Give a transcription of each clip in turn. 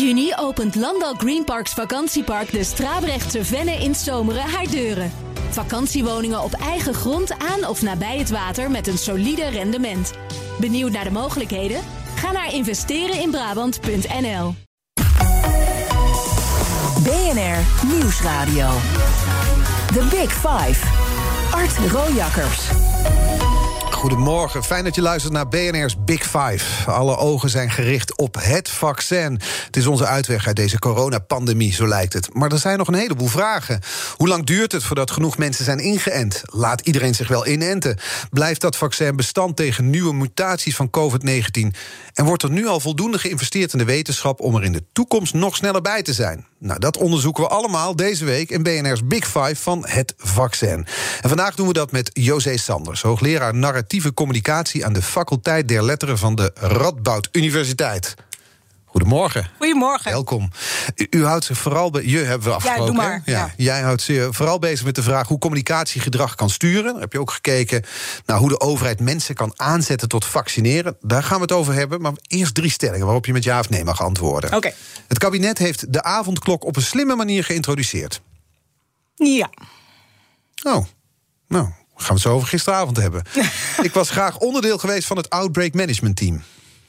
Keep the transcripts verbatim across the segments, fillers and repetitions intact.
juni opent Landal Green Parks vakantiepark de Strabrechtse Venne in Zomeren haar deuren. Vakantiewoningen op eigen grond aan of nabij het water met een solide rendement. Benieuwd naar de mogelijkheden? Ga naar investereninbrabant punt n l. B N R Nieuwsradio. The Big Five. Art Rojakkers. Goedemorgen, fijn dat je luistert naar B N R's Big Five. Alle ogen zijn gericht op het vaccin. Het is onze uitweg uit deze coronapandemie, zo lijkt het. Maar er zijn nog een heleboel vragen. Hoe lang duurt het voordat genoeg mensen zijn ingeënt? Laat iedereen zich wel inenten? Blijft dat vaccin bestand tegen nieuwe mutaties van covid negentien? En wordt er nu al voldoende geïnvesteerd in de wetenschap om er in de toekomst nog sneller bij te zijn? Nou, dat onderzoeken we allemaal deze week in B N R's Big Five van het vaccin. En vandaag doen we dat met José Sanders, hoogleraar narratieve communicatie aan de faculteit der letteren van de Radboud Universiteit. Goedemorgen. Goedemorgen. Welkom. U, u houdt zich vooral bij. Je hebben we afgesproken. Ja, doe maar. Ja, Ja. Jij houdt zich vooral bezig met de vraag hoe communicatiegedrag kan sturen. Dan heb je ook gekeken naar hoe de overheid mensen kan aanzetten tot vaccineren. Daar gaan we het over hebben. Maar eerst drie stellingen waarop je met ja of nee mag antwoorden. Oké. Okay. Het kabinet heeft de avondklok op een slimme manier geïntroduceerd. Ja. Oh, nou, gaan we het zo over gisteravond hebben. Ik was graag onderdeel geweest van het Outbreak Management Team.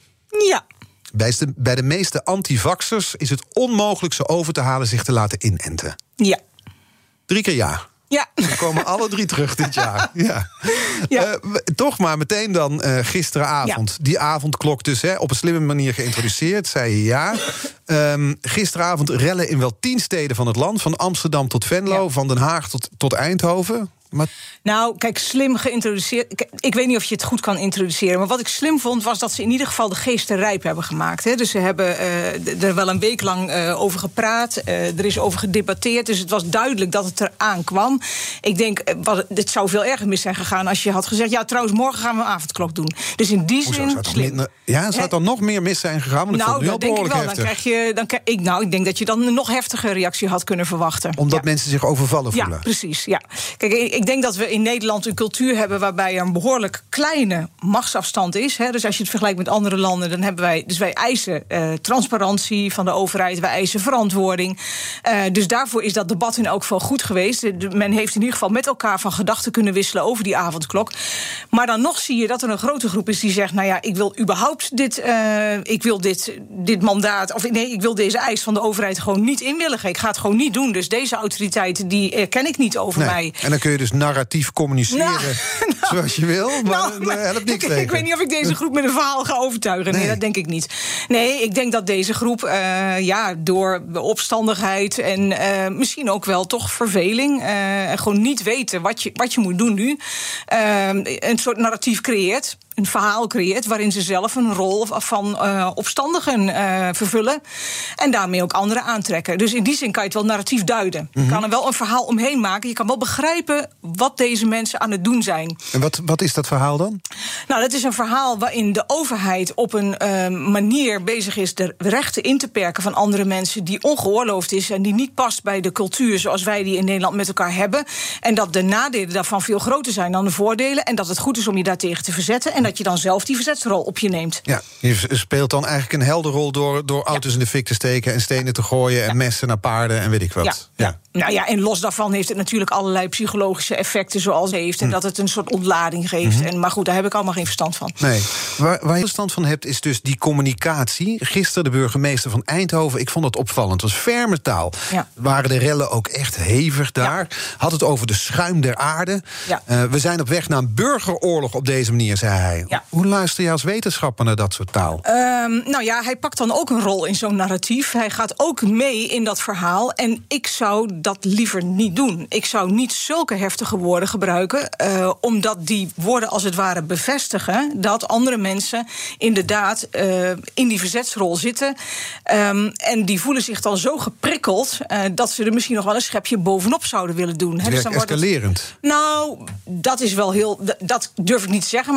Ja. Bij de, bij de meeste antivaxers is het onmogelijk ze over te halen zich te laten inenten. Ja. Drie keer ja. Ja. We komen alle drie terug dit jaar. Ja. Ja. Uh, toch maar meteen dan uh, gisteravond. Ja. Die avondklok dus hè, op een slimme manier geïntroduceerd, zei je ja. Um, gisteravond rellen in wel tien steden van het land. Van Amsterdam tot Venlo, ja. van Den Haag tot, tot Eindhoven. Maar... Nou, kijk, slim geïntroduceerd. Ik, ik weet niet of je het goed kan introduceren. Maar wat ik slim vond, was dat ze in ieder geval de geesten rijp hebben gemaakt. Hè. Dus ze hebben uh, er wel een week lang uh, over gepraat. Uh, er is over gedebatteerd. Dus het was duidelijk dat het eraan kwam. Ik denk, uh, wat, het zou veel erger mis zijn gegaan als je had gezegd... ja, trouwens, morgen gaan we een avondklok doen. Dus in die Hoezo, zin... Zou het minder, ja, zou het dan nog meer mis zijn gegaan? Want nou, dat denk ik wel. Heftig. Dan krijg je, dan, ik, nou, ik denk dat je dan een nog heftiger reactie had kunnen verwachten. Omdat ja. mensen zich overvallen voelen? Ja, precies. Ja. Kijk, ik, ik denk dat we in Nederland een cultuur hebben waarbij er een behoorlijk kleine machtsafstand is. Hè. Dus als je het vergelijkt met andere landen, dan hebben wij... Dus wij eisen uh, transparantie van de overheid, wij eisen verantwoording. Uh, dus daarvoor is dat debat in elk geval goed geweest. De, men heeft in ieder geval met elkaar van gedachten kunnen wisselen over die avondklok. Maar dan nog zie je dat er een grote groep is die zegt... nou ja, ik wil überhaupt dit, uh, ik wil dit, dit mandaat... of nee, ik wil deze eis van de overheid gewoon niet inwilligen. Ik ga het gewoon niet doen. Dus deze autoriteit, die erken ik niet over nee. mij. En dan kun je dus narratief communiceren nou, nou, zoals je wil, maar nou, dat helpt niks. Ik, ik weet niet of ik deze groep met een verhaal ga overtuigen. Nee, nee, dat denk ik niet. Nee, ik denk dat deze groep uh, ja, door opstandigheid en uh, misschien ook wel toch verveling... Uh, gewoon niet weten wat je, wat je moet doen nu, uh, een soort narratief creëert... een verhaal creëert waarin ze zelf een rol van uh, opstandigen uh, vervullen... en daarmee ook anderen aantrekken. Dus in die zin kan je het wel narratief duiden. Mm-hmm. Je kan er wel een verhaal omheen maken. Je kan wel begrijpen wat deze mensen aan het doen zijn. En wat, wat is dat verhaal dan? Nou, dat is een verhaal waarin de overheid op een uh, manier bezig is... de rechten in te perken van andere mensen die ongeoorloofd is... en die niet past bij de cultuur zoals wij die in Nederland met elkaar hebben. En dat de nadelen daarvan veel groter zijn dan de voordelen... en dat het goed is om je daartegen te verzetten... en dat je dan zelf die verzetsrol op je neemt. Ja, je speelt dan eigenlijk een heldenrol door, door auto's ja. in de fik te steken... en stenen te gooien en ja. messen naar paarden en weet ik wat. Ja. Ja. Ja. Nou ja, en los daarvan heeft het natuurlijk allerlei psychologische effecten... zoals het heeft, en hm. dat het een soort ontlading geeft. Mm-hmm. En, maar goed, daar heb ik allemaal geen verstand van. Nee, waar, waar je verstand van hebt is dus die communicatie. Gisteren de burgemeester van Eindhoven, ik vond het opvallend. Het was ferme taal. Ja. Waren de rellen ook echt hevig daar. Ja. Had het over de schuim der aarde. Ja. Uh, we zijn op weg naar een burgeroorlog op deze manier, zei hij. Ja. Hoe luister je als wetenschapper naar dat soort taal? Um, nou ja, hij pakt dan ook een rol in zo'n narratief. Hij gaat ook mee in dat verhaal. En ik zou dat liever niet doen. Ik zou niet zulke heftige woorden gebruiken... Uh, omdat die woorden als het ware bevestigen... dat andere mensen inderdaad uh, in die verzetsrol zitten. Um, en die voelen zich dan zo geprikkeld... Uh, dat ze er misschien nog wel een schepje bovenop zouden willen doen. Het is dus dan escalerend. Het, nou, dat is wel heel... Dat durf ik niet te zeggen, maar ik zou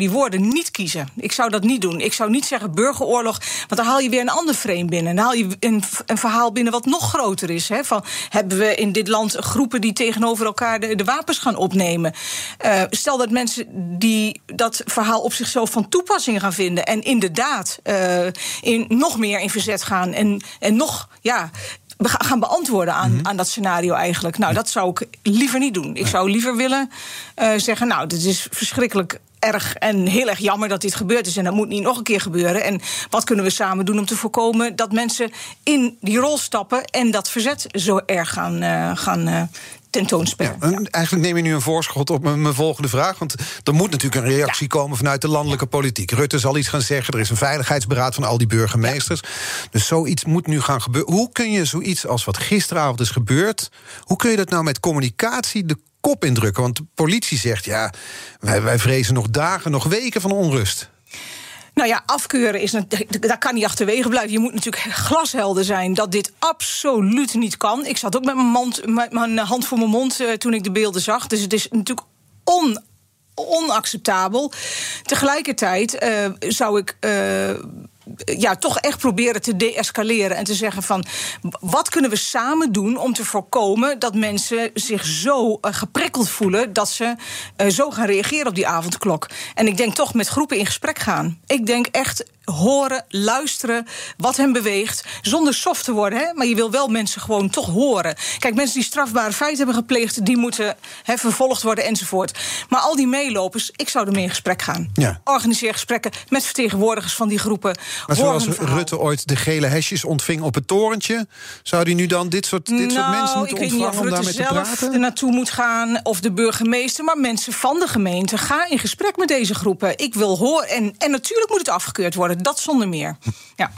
die woorden niet kiezen. Ik zou dat niet doen. Ik zou niet zeggen burgeroorlog, want dan haal je weer een ander frame binnen. Dan haal je een, een verhaal binnen wat nog groter is. Hè, van, hebben we in dit land groepen die tegenover elkaar de, de wapens gaan opnemen? Uh, stel dat mensen die dat verhaal op zichzelf van toepassing gaan vinden en inderdaad uh, in nog meer in verzet gaan en, en nog, ja, gaan beantwoorden aan, mm-hmm. aan dat scenario eigenlijk. Nou, dat zou ik liever niet doen. Ik zou liever willen uh, zeggen, nou, dit is verschrikkelijk erg en heel erg jammer dat dit gebeurd is en dat moet niet nog een keer gebeuren. En wat kunnen we samen doen om te voorkomen dat mensen in die rol stappen en dat verzet zo erg gaan, uh, gaan uh, tentoonspelen. Ja, ja. Eigenlijk neem je nu een voorschot op mijn, mijn volgende vraag, want er moet natuurlijk een reactie ja. komen vanuit de landelijke ja. politiek. Rutte zal iets gaan zeggen, er is een veiligheidsberaad van al die burgemeesters. Ja. Dus zoiets moet nu gaan gebeuren. Hoe kun je zoiets als wat gisteravond is gebeurd, hoe kun je dat nou met communicatie de kop indrukken? Want de politie zegt, ja, wij, wij vrezen nog dagen, nog weken van onrust. Nou ja, afkeuren is, daar kan niet achterwege blijven. Je moet natuurlijk glashelder zijn dat dit absoluut niet kan. Ik zat ook met mijn, mond, met mijn hand voor mijn mond uh, toen ik de beelden zag. Dus het is natuurlijk on, onacceptabel. Tegelijkertijd uh, zou ik Uh, ja, toch echt proberen te deescaleren en te zeggen van, wat kunnen we samen doen om te voorkomen dat mensen zich zo uh, geprikkeld voelen dat ze uh, zo gaan reageren op die avondklok. En ik denk toch met groepen in gesprek gaan. Ik denk echt horen, luisteren, wat hen beweegt, zonder soft te worden, hè, maar je wil wel mensen gewoon toch horen. Kijk, mensen die strafbare feiten hebben gepleegd, die moeten hè, vervolgd worden enzovoort. Maar al die meelopers, ik zou ermee in gesprek gaan. Ja. Organiseer gesprekken met vertegenwoordigers van die groepen. Maar zoals Rutte ooit de gele hesjes ontving op het torentje, zou die nu dan dit soort, dit nou, soort mensen moeten ontvangen om daarmee te praten? Ik weet niet of Rutte zelf er naartoe moet gaan, of de burgemeester, maar mensen van de gemeente, ga in gesprek met deze groepen. Ik wil horen, en, en natuurlijk moet het afgekeurd worden. Dat zonder meer. Ja.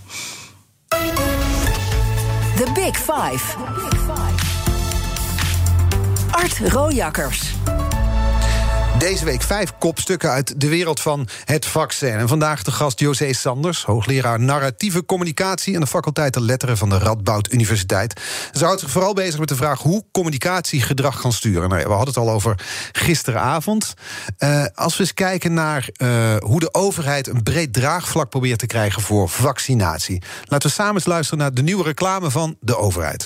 The Big Five. Art Rojakkers. Deze week vijf kopstukken uit de wereld van het vaccin. En vandaag de gast José Sanders, hoogleraar narratieve communicatie aan de faculteit der letteren van de Radboud Universiteit. Ze houdt zich vooral bezig met de vraag hoe communicatie gedrag kan sturen. Nou ja, we hadden het al over gisteravond. Uh, als we eens kijken naar uh, hoe de overheid een breed draagvlak probeert te krijgen voor vaccinatie. Laten we samen eens luisteren naar de nieuwe reclame van de overheid.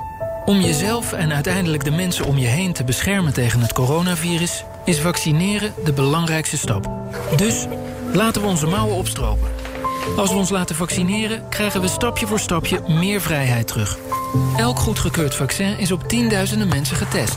Om jezelf en uiteindelijk de mensen om je heen te beschermen tegen het coronavirus is vaccineren de belangrijkste stap. Dus laten we onze mouwen opstropen. Als we ons laten vaccineren, krijgen we stapje voor stapje meer vrijheid terug. Elk goedgekeurd vaccin is op tienduizenden mensen getest.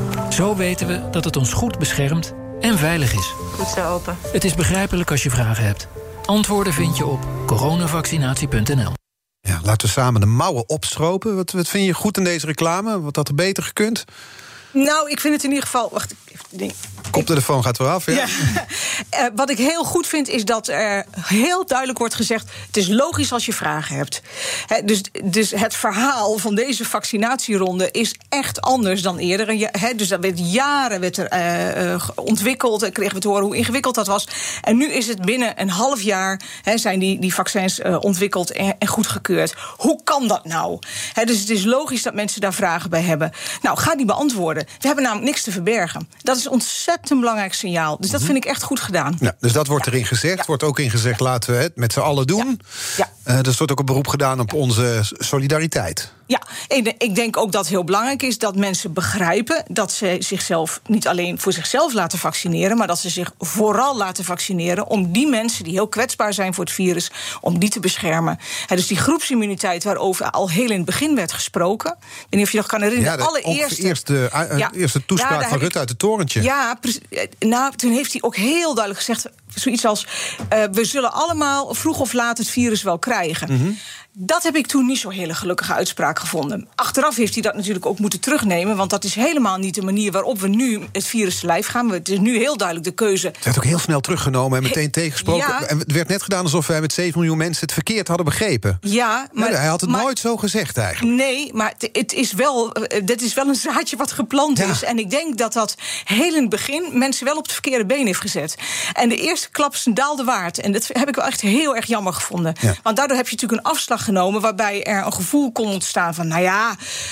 Zo weten we dat het ons goed beschermt en veilig is. Goed zo open. Het is begrijpelijk als je vragen hebt. Antwoorden vind je op coronavaccinatie punt n l. Ja, laten we samen de mouwen opstropen. Wat, wat vind je goed in deze reclame? Wat had er beter gekund? Nou, ik vind het in ieder geval. Wacht, ik, koptelefoon gaat eraf, ja. ja. uh, wat ik heel goed vind, is dat er heel duidelijk wordt gezegd, het is logisch als je vragen hebt. He, dus, dus het verhaal van deze vaccinatieronde is echt anders dan eerder. Ja, he, dus dat werd jaren werd er uh, uh, ontwikkeld en kregen we te horen hoe ingewikkeld dat was. En nu is het binnen een half jaar he, zijn die, die vaccins uh, ontwikkeld en, en goedgekeurd. Hoe kan dat nou? He, dus het is logisch dat mensen daar vragen bij hebben. Nou, ga die beantwoorden. We hebben namelijk niks te verbergen. Dat is een ontzettend belangrijk signaal. Dus dat vind ik echt goed gedaan. Ja, dus dat wordt ja. erin gezegd. Ja. Wordt ook in gezegd, laten we het met z'n allen doen. Ja. Ja. Uh, dus wordt ook een beroep gedaan op onze solidariteit. Ja, ik denk ook dat het heel belangrijk is dat mensen begrijpen dat ze zichzelf niet alleen voor zichzelf laten vaccineren, maar dat ze zich vooral laten vaccineren om die mensen die heel kwetsbaar zijn voor het virus, om die te beschermen. He, dus die groepsimmuniteit waarover al heel in het begin werd gesproken. Ik weet niet of je nog kan herinneren. Ja, de allereerste eerste, uh, ja, eerste toespraak ja, van Rutte uit het torentje. Ja, nou, toen heeft hij ook heel duidelijk gezegd zoiets als uh, we zullen allemaal vroeg of laat het virus wel krijgen. Mm-hmm. Dat heb ik toen niet zo'n hele gelukkige uitspraak gevonden. Achteraf heeft hij dat natuurlijk ook moeten terugnemen, want dat is helemaal niet de manier waarop we nu het virus te lijf gaan. Het is nu heel duidelijk de keuze. Het werd ook heel snel teruggenomen en meteen tegensproken. Ja. En het werd net gedaan alsof wij met zeven miljoen mensen het verkeerd hadden begrepen. Ja, maar ja, hij had het maar, nooit zo gezegd eigenlijk. Nee, maar het is wel, dit is wel een zaadje wat geplant ja. is. En ik denk dat dat heel in het begin mensen wel op het verkeerde been heeft gezet. En de eerste klap is een daalde waard. En dat heb ik wel echt heel erg jammer gevonden. Ja. Want daardoor heb je natuurlijk een afslag genomen waarbij er een gevoel kon ontstaan van, nou ja,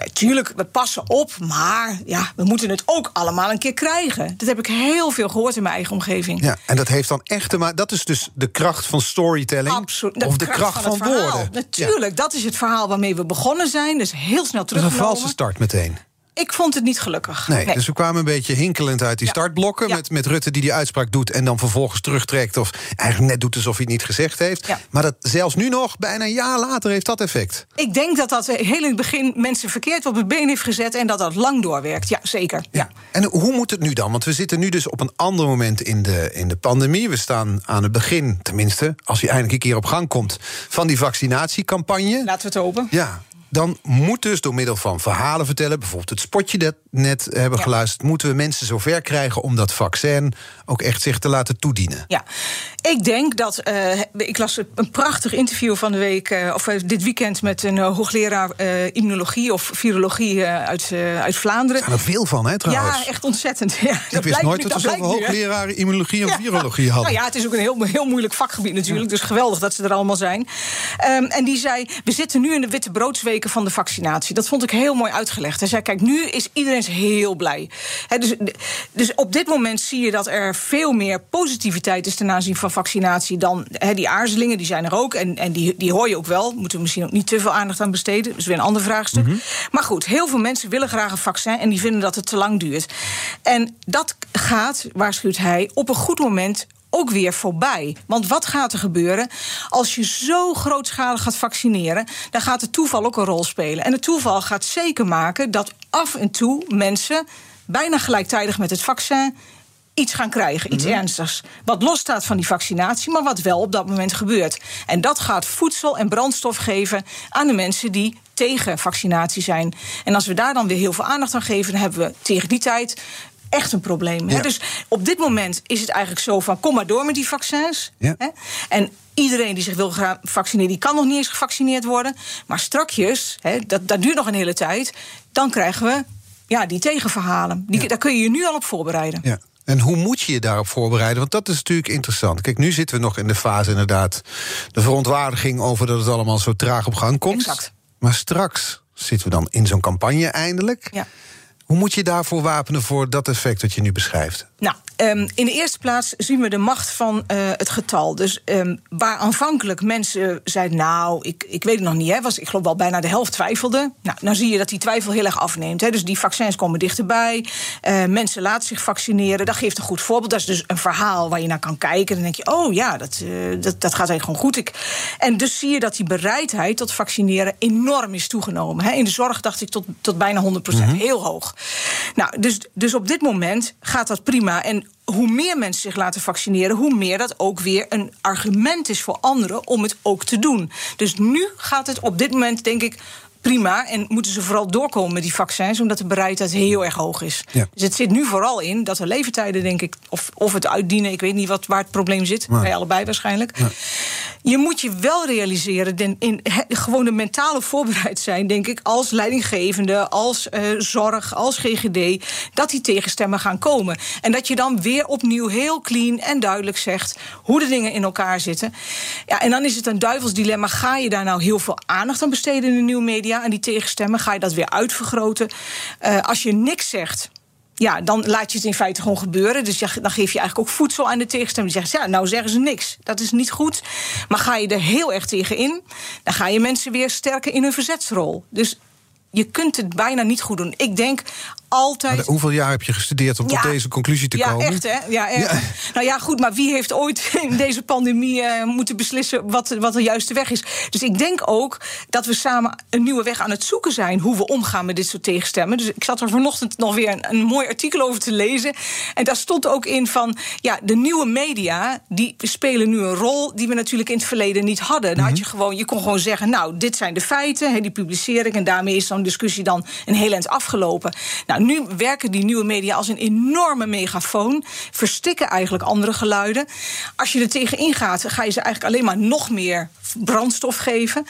Natuurlijk, we passen op, maar ja, we moeten het ook allemaal een keer krijgen. Dat heb ik heel veel gehoord in mijn eigen omgeving. Ja, en dat heeft dan echt te maken. Dat is dus de kracht van storytelling. Absoluut. De of de kracht, kracht van, van, van woorden. Natuurlijk, ja. Dat is het verhaal waarmee we begonnen zijn. Dus heel snel dat is een teruggenomen. valse start meteen. Ik vond het niet gelukkig. Nee, nee. dus we kwamen een beetje hinkelend uit die Ja. startblokken. Ja. Met, met Rutte die die uitspraak doet en dan vervolgens terugtrekt. Of eigenlijk net doet alsof hij het niet gezegd heeft. Ja. Maar dat zelfs nu nog, bijna een jaar later, heeft dat effect. Ik denk dat dat heel in het begin mensen verkeerd op het been heeft gezet. En dat dat lang doorwerkt. Ja, zeker. Ja. Ja. En hoe moet het nu dan? Want we zitten nu dus op een ander moment in de, in de pandemie. We staan aan het begin, tenminste, als hij eindelijk een keer op gang komt, van die vaccinatiecampagne. Laten we het hopen. Ja. Dan moet dus door middel van verhalen vertellen, bijvoorbeeld het spotje dat net hebben Ja. geluisterd, moeten we mensen zover krijgen om dat vaccin ook echt zich te laten toedienen. Ja, ik denk dat. Uh, ik las een prachtig interview van de week, uh, of uh, dit weekend, met een uh, hoogleraar uh, immunologie of virologie uh, uit, uh, uit Vlaanderen. Er zijn er veel van, hè, trouwens. Ja, echt ontzettend. Ja, ik dat wist nooit nu, dat we zoveel hoogleraren immunologie en ja. virologie hadden. Nou ja, het is ook een heel, heel moeilijk vakgebied natuurlijk. Dus geweldig dat ze er allemaal zijn. Um, en die zei, we zitten nu in de witte broodsweken van de vaccinatie. Dat vond ik heel mooi uitgelegd. Hij zei, kijk, nu is iedereen heel blij. He, dus, dus op dit moment zie je dat er veel meer positiviteit is ten aanzien van vaccinatie dan he, die aarzelingen, die zijn er ook. En, en die, die hoor je ook wel. Moeten we misschien ook niet te veel aandacht aan besteden. Dat is weer een ander vraagstuk. Mm-hmm. Maar goed, heel veel mensen willen graag een vaccin en die vinden dat het te lang duurt. En dat gaat, waarschuwt hij, op een goed moment ook weer voorbij. Want wat gaat er gebeuren? Als je zo grootschalig gaat vaccineren, dan gaat het toeval ook een rol spelen. En het toeval gaat zeker maken dat af en toe mensen bijna gelijktijdig met het vaccin iets gaan krijgen, iets mm-hmm. ernstigs. Wat losstaat van die vaccinatie, maar wat wel op dat moment gebeurt. En dat gaat voedsel en brandstof geven aan de mensen die tegen vaccinatie zijn. En als we daar dan weer heel veel aandacht aan geven, dan hebben we tegen die tijd echt een probleem. Ja. Hè? Dus op dit moment is het eigenlijk zo van, kom maar door met die vaccins. Ja. Hè? En iedereen die zich wil gaan vaccineren, die kan nog niet eens gevaccineerd worden. Maar strakjes, hè, dat, dat duurt nog een hele tijd, dan krijgen we ja, die tegenverhalen. Die, ja. Daar kun je je nu al op voorbereiden. Ja. En hoe moet je je daarop voorbereiden? Want dat is natuurlijk interessant. Kijk, nu zitten we nog in de fase inderdaad, de verontwaardiging over dat het allemaal zo traag op gang komt. Exact. Maar straks zitten we dan in zo'n campagne eindelijk. Ja. Hoe moet je daarvoor wapenen voor dat effect dat je nu beschrijft? Nou, um, in de eerste plaats zien we de macht van uh, het getal. Dus um, waar aanvankelijk mensen zeiden, nou, ik, ik weet het nog niet, hè, was, ik geloof wel bijna de helft twijfelde. Nou, dan zie je dat die twijfel heel erg afneemt. Hè. Dus die vaccins komen dichterbij. Uh, mensen laten zich vaccineren. Dat geeft een goed voorbeeld. Dat is dus een verhaal waar je naar kan kijken. Dan denk je, oh ja, dat, uh, dat, dat gaat eigenlijk gewoon goed. Ik, en dus zie je dat die bereidheid tot vaccineren enorm is toegenomen. Hè. In de zorg dacht ik tot, tot bijna honderd procent. Mm-hmm. Heel hoog. Nou, dus, dus op dit moment gaat dat prima. En hoe meer mensen zich laten vaccineren, hoe meer dat ook weer een argument is voor anderen om het ook te doen. Dus nu gaat het op dit moment, denk ik, prima. En moeten ze vooral doorkomen met die vaccins, omdat de bereidheid heel erg hoog is. Ja. Dus het zit nu vooral in dat de leeftijden, denk ik, of, of het uitdienen, ik weet niet wat, waar het probleem zit, maar bij allebei waarschijnlijk. Ja. Je moet je wel realiseren, in, in, he, gewoon de mentale voorbereid zijn, denk ik, als leidinggevende, als uh, zorg, als G G D, dat die tegenstemmen gaan komen. En dat je dan weer opnieuw heel clean en duidelijk zegt hoe de dingen in elkaar zitten. Ja, en dan is het een duivels dilemma. Ga je daar nou heel veel aandacht aan besteden in de nieuwe media, aan die tegenstemmen? Ga je dat weer uitvergroten? Uh, als je niks zegt, ja, dan laat je het in feite gewoon gebeuren. Dus ja, dan geef je eigenlijk ook voedsel aan de tegenstemmer. Die zegt, ja, nou zeggen ze niks. Dat is niet goed. Maar ga je er heel erg tegen in, dan ga je mensen weer sterken in hun verzetsrol. Dus je kunt het bijna niet goed doen. Ik denk altijd. Maar hoeveel jaar heb je gestudeerd om ja, tot deze conclusie te ja, komen? Echt, hè? Ja, echt. Ja. Nou ja, goed, maar wie heeft ooit in deze pandemie uh, moeten beslissen wat, wat de juiste weg is? Dus ik denk ook dat we samen een nieuwe weg aan het zoeken zijn, hoe we omgaan met dit soort tegenstemmen. Dus ik zat er vanochtend nog weer een, een mooi artikel over te lezen. En daar stond ook in van, ja, de nieuwe media, die spelen nu een rol die we natuurlijk in het verleden niet hadden. Dan mm-hmm. had je gewoon, je kon gewoon zeggen, nou, dit zijn de feiten, he, die publiceer ik, en daarmee is zo'n discussie dan een heel eind afgelopen. Nou, nu werken die nieuwe media als een enorme megafoon, verstikken eigenlijk andere geluiden. Als je er tegenin gaat, ga je ze eigenlijk alleen maar nog meer brandstof geven.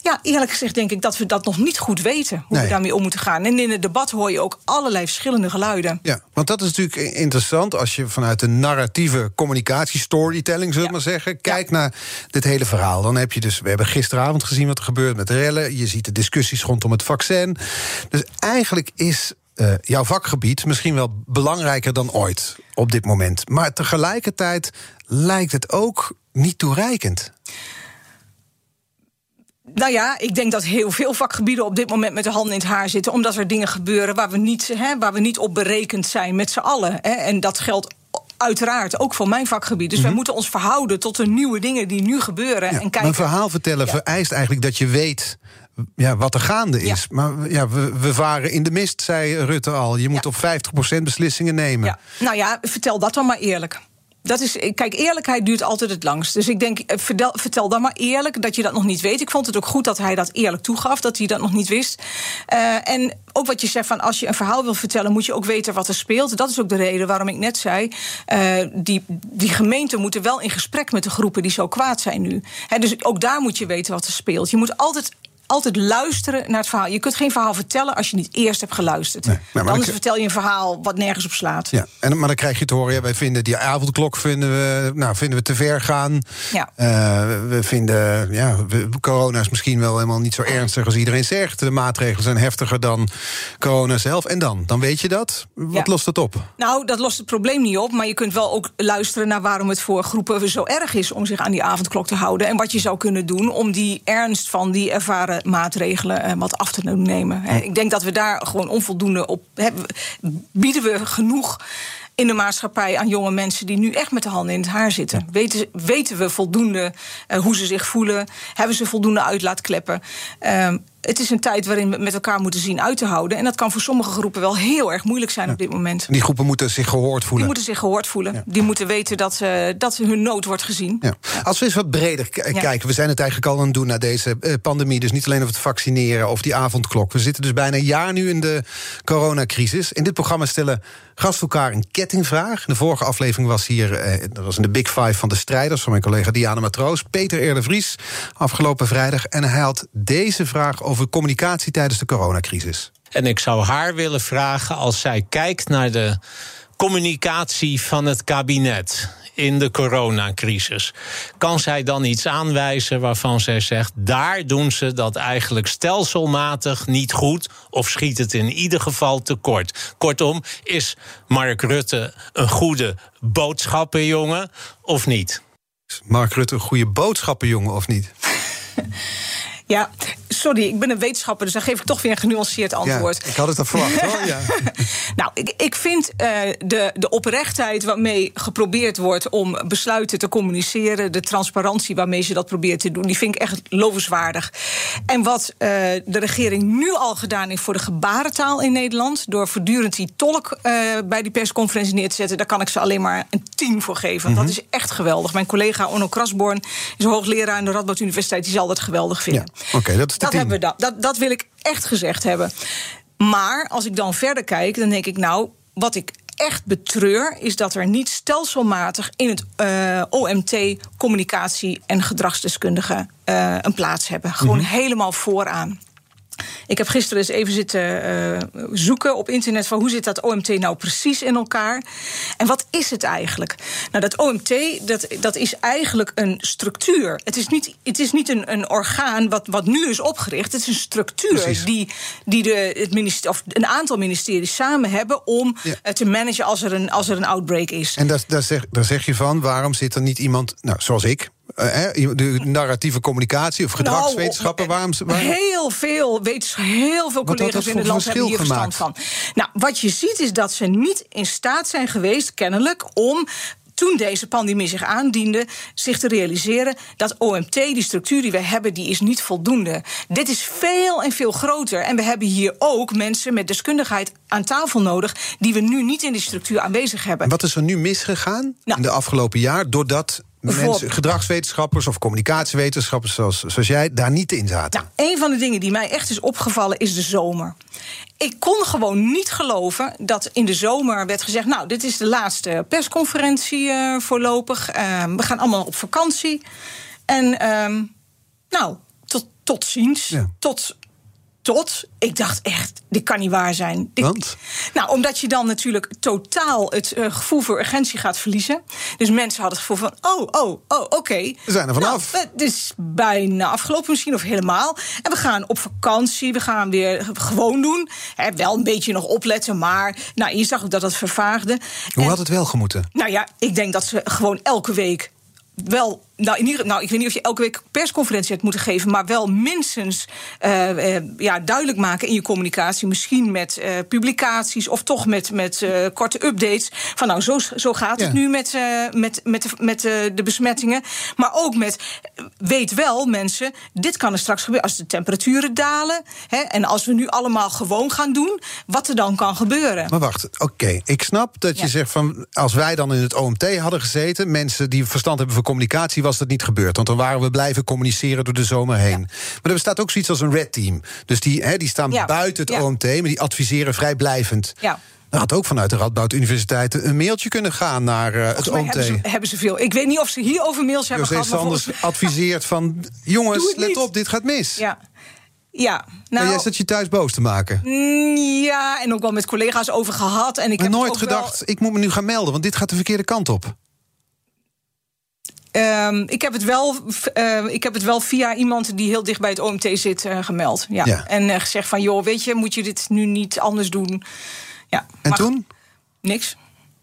Ja, eerlijk gezegd denk ik dat we dat nog niet goed weten, hoe nee. we daarmee om moeten gaan. En in het debat hoor je ook allerlei verschillende geluiden. Ja, want dat is natuurlijk interessant als je vanuit de narratieve communicatie, storytelling, zullen we ja. maar zeggen, kijkt ja. naar dit hele verhaal. Dan heb je dus, we hebben gisteravond gezien wat er gebeurt met de rellen. Je ziet de discussies rondom het vaccin. Dus eigenlijk is uh, jouw vakgebied misschien wel belangrijker dan ooit op dit moment. Maar tegelijkertijd lijkt het ook niet toereikend. Nou ja, ik denk dat heel veel vakgebieden op dit moment met de handen in het haar zitten, omdat er dingen gebeuren waar we niet, hè, waar we niet op berekend zijn met z'n allen. Hè. En dat geldt uiteraard ook voor mijn vakgebied. Dus mm-hmm. wij moeten ons verhouden tot de nieuwe dingen die nu gebeuren. Ja, en kijken. Een verhaal vertellen ja. vereist eigenlijk dat je weet ja, wat er gaande is. Ja. Maar ja, we, we varen in de mist, zei Rutte al. Je moet ja. op vijftig procent beslissingen nemen. Ja. Nou ja, vertel dat dan maar eerlijk. Dat is, kijk, eerlijkheid duurt altijd het langst. Dus ik denk, vertel, vertel dan maar eerlijk dat je dat nog niet weet. Ik vond het ook goed dat hij dat eerlijk toegaf, dat hij dat nog niet wist. Uh, en ook wat je zegt, van als je een verhaal wil vertellen, moet je ook weten wat er speelt. Dat is ook de reden waarom ik net zei, uh, die, die gemeenten moeten wel in gesprek met de groepen die zo kwaad zijn nu. He, dus ook daar moet je weten wat er speelt. Je moet altijd altijd luisteren naar het verhaal. Je kunt geen verhaal vertellen als je niet eerst hebt geluisterd. Nee, maar Anders dan... vertel je een verhaal wat nergens op slaat. Ja, en, maar dan krijg je te horen, ja, wij vinden die avondklok vinden we, nou, vinden we te ver gaan. Ja. Uh, we vinden, ja, we, corona is misschien wel helemaal niet zo ernstig als iedereen zegt. De maatregelen zijn heftiger dan corona zelf. En dan? Dan weet je dat? Wat ja. lost het op? Nou, dat lost het probleem niet op. Maar je kunt wel ook luisteren naar waarom het voor groepen zo erg is om zich aan die avondklok te houden. En wat je zou kunnen doen om die ernst van die ervaren maatregelen uh, wat af te nemen. Ja. Ik denk dat we daar gewoon onvoldoende op hebben. Bieden we genoeg in de maatschappij aan jonge mensen die nu echt met de handen in het haar zitten? Ja. Weten, weten we voldoende uh, hoe ze zich voelen? Hebben ze voldoende uitlaatkleppen? Uh, Het is een tijd waarin we met elkaar moeten zien uit te houden. En dat kan voor sommige groepen wel heel erg moeilijk zijn ja. op dit moment. Die groepen moeten zich gehoord voelen. Die moeten zich gehoord voelen. Ja. Die moeten weten dat, uh, dat hun nood wordt gezien. Ja. Als we eens wat breder k- ja. kijken. We zijn het eigenlijk al aan het doen na deze uh, pandemie. Dus niet alleen over het vaccineren of die avondklok. We zitten dus bijna een jaar nu in de coronacrisis. In dit programma stellen gasten elkaar een kettingvraag. De vorige aflevering was hier, uh, dat was in de Big Five van de strijders, van mijn collega Diana Matroos, Peter Eerlevries, afgelopen vrijdag. En hij had deze vraag over communicatie tijdens de coronacrisis. En ik zou haar willen vragen, als zij kijkt naar de communicatie van het kabinet in de coronacrisis, kan zij dan iets aanwijzen waarvan zij zegt, daar doen ze dat eigenlijk stelselmatig niet goed, of schiet het in ieder geval tekort? Kortom, is Mark Rutte een goede boodschappenjongen of niet? Is Mark Rutte een goede boodschappenjongen of niet? Ja, sorry, ik ben een wetenschapper, dus dan geef ik toch weer een genuanceerd antwoord. Ja, ik had het al verwacht, hoor. Ja. Nou, ik, ik vind uh, de, de oprechtheid waarmee geprobeerd wordt om besluiten te communiceren, de transparantie waarmee ze dat probeert te doen, die vind ik echt lovenswaardig. En wat uh, de regering nu al gedaan heeft voor de gebarentaal in Nederland, door voortdurend die tolk uh, bij die persconferentie neer te zetten, daar kan ik ze alleen maar een tien voor geven. Want mm-hmm. dat is echt geweldig. Mijn collega Onno Krasborn is een hoogleraar aan de Radboud Universiteit, die zal dat geweldig vinden. Ja. Oké, okay, dat is de dat, hebben we dat, dat, dat wil ik echt gezegd hebben. Maar als ik dan verder kijk, dan denk ik, nou, wat ik echt betreur is dat er niet stelselmatig in het uh, O M T communicatie en gedragsdeskundigen uh, een plaats hebben. Gewoon mm-hmm. helemaal vooraan. Ik heb gisteren eens even zitten uh, zoeken op internet van hoe zit dat O M T nou precies in elkaar. En wat is het eigenlijk? Nou, dat O M T, dat, dat is eigenlijk een structuur. Het is niet, het is niet een, een orgaan wat, wat nu is opgericht. Het is een structuur die, die de, het ministerie, of een aantal ministeries samen hebben om ja. uh, te managen als er een, als er een outbreak is. En daar, daar, zeg, daar zeg je van, waarom zit er niet iemand, nou, zoals ik, Uh, de narratieve communicatie of gedragswetenschappen? Nou, waarom, waarom? Heel veel wetenschappers, heel veel collega's in het land hebben hier verstand van. Nou, wat je ziet is dat ze niet in staat zijn geweest, kennelijk, om, toen deze pandemie zich aandiende, zich te realiseren dat O M T, die structuur die we hebben, die is niet voldoende. Dit is veel en veel groter. En we hebben hier ook mensen met deskundigheid aan tafel nodig die we nu niet in die structuur aanwezig hebben. Wat is er nu misgegaan nou, in de afgelopen jaar doordat mensen, gedragswetenschappers of communicatiewetenschappers zoals, zoals jij daar niet in zaten? Nou, een van de dingen die mij echt is opgevallen is de zomer. Ik kon gewoon niet geloven dat in de zomer werd gezegd, nou, dit is de laatste persconferentie uh, voorlopig. Uh, we gaan allemaal op vakantie. En uh, nou, tot, tot tot ziens, Ja. tot... Tot, ik dacht echt, dit kan niet waar zijn. Dit, Want? Nou, omdat je dan natuurlijk totaal het uh, gevoel voor urgentie gaat verliezen. Dus mensen hadden het gevoel van, oh, oh, oh, oké. Okay. We zijn er vanaf. Nou, het is bijna afgelopen, misschien of helemaal. En we gaan op vakantie, we gaan weer gewoon doen. He, wel een beetje nog opletten, maar nou, je zag ook dat het vervaagde. Hoe en, had het wel gemoeten? Nou ja, ik denk dat ze gewoon elke week... wel, nou, in ieder, nou, ik weet niet of je elke week persconferentie hebt moeten geven, maar wel minstens uh, uh, ja, duidelijk maken in je communicatie, misschien met uh, publicaties of toch met, met uh, korte updates. Van nou, zo, zo gaat het ja. nu met, uh, met, met, de, met uh, de besmettingen. Maar ook met, weet wel mensen, dit kan er straks gebeuren als de temperaturen dalen. Hè, en als we nu allemaal gewoon gaan doen, wat er dan kan gebeuren. Maar wacht, oké, okay. ik snap dat je ja. zegt van, als wij dan in het O M T hadden gezeten, mensen die verstand hebben voor communicatie, was dat niet gebeurd. Want dan waren we blijven communiceren door de zomer heen. Ja. Maar er bestaat ook zoiets als een red team. Dus die, he, die staan ja. buiten het ja. O M T, maar die adviseren vrijblijvend. Ja. Er had ook vanuit de Radboud Universiteit een mailtje kunnen gaan naar uh, het O M T. Hebben ze, hebben ze veel. Ik weet niet of ze hierover mails hebben José gehad. Sanders volgens... adviseert van, jongens, let op, dit gaat mis. Ja. Ja, nou, jij zat je thuis boos te maken. Ja, en ook wel met collega's over gehad. En ik maar heb nooit ook gedacht, wel... ik moet me nu gaan melden, want dit gaat de verkeerde kant op. Um, ik, heb het wel, uh, ik heb het wel via iemand die heel dicht bij het O M T zit uh, gemeld. Ja. Ja. En uh, gezegd van, joh, weet je, moet je dit nu niet anders doen? Ja. En maar, toen? Niks.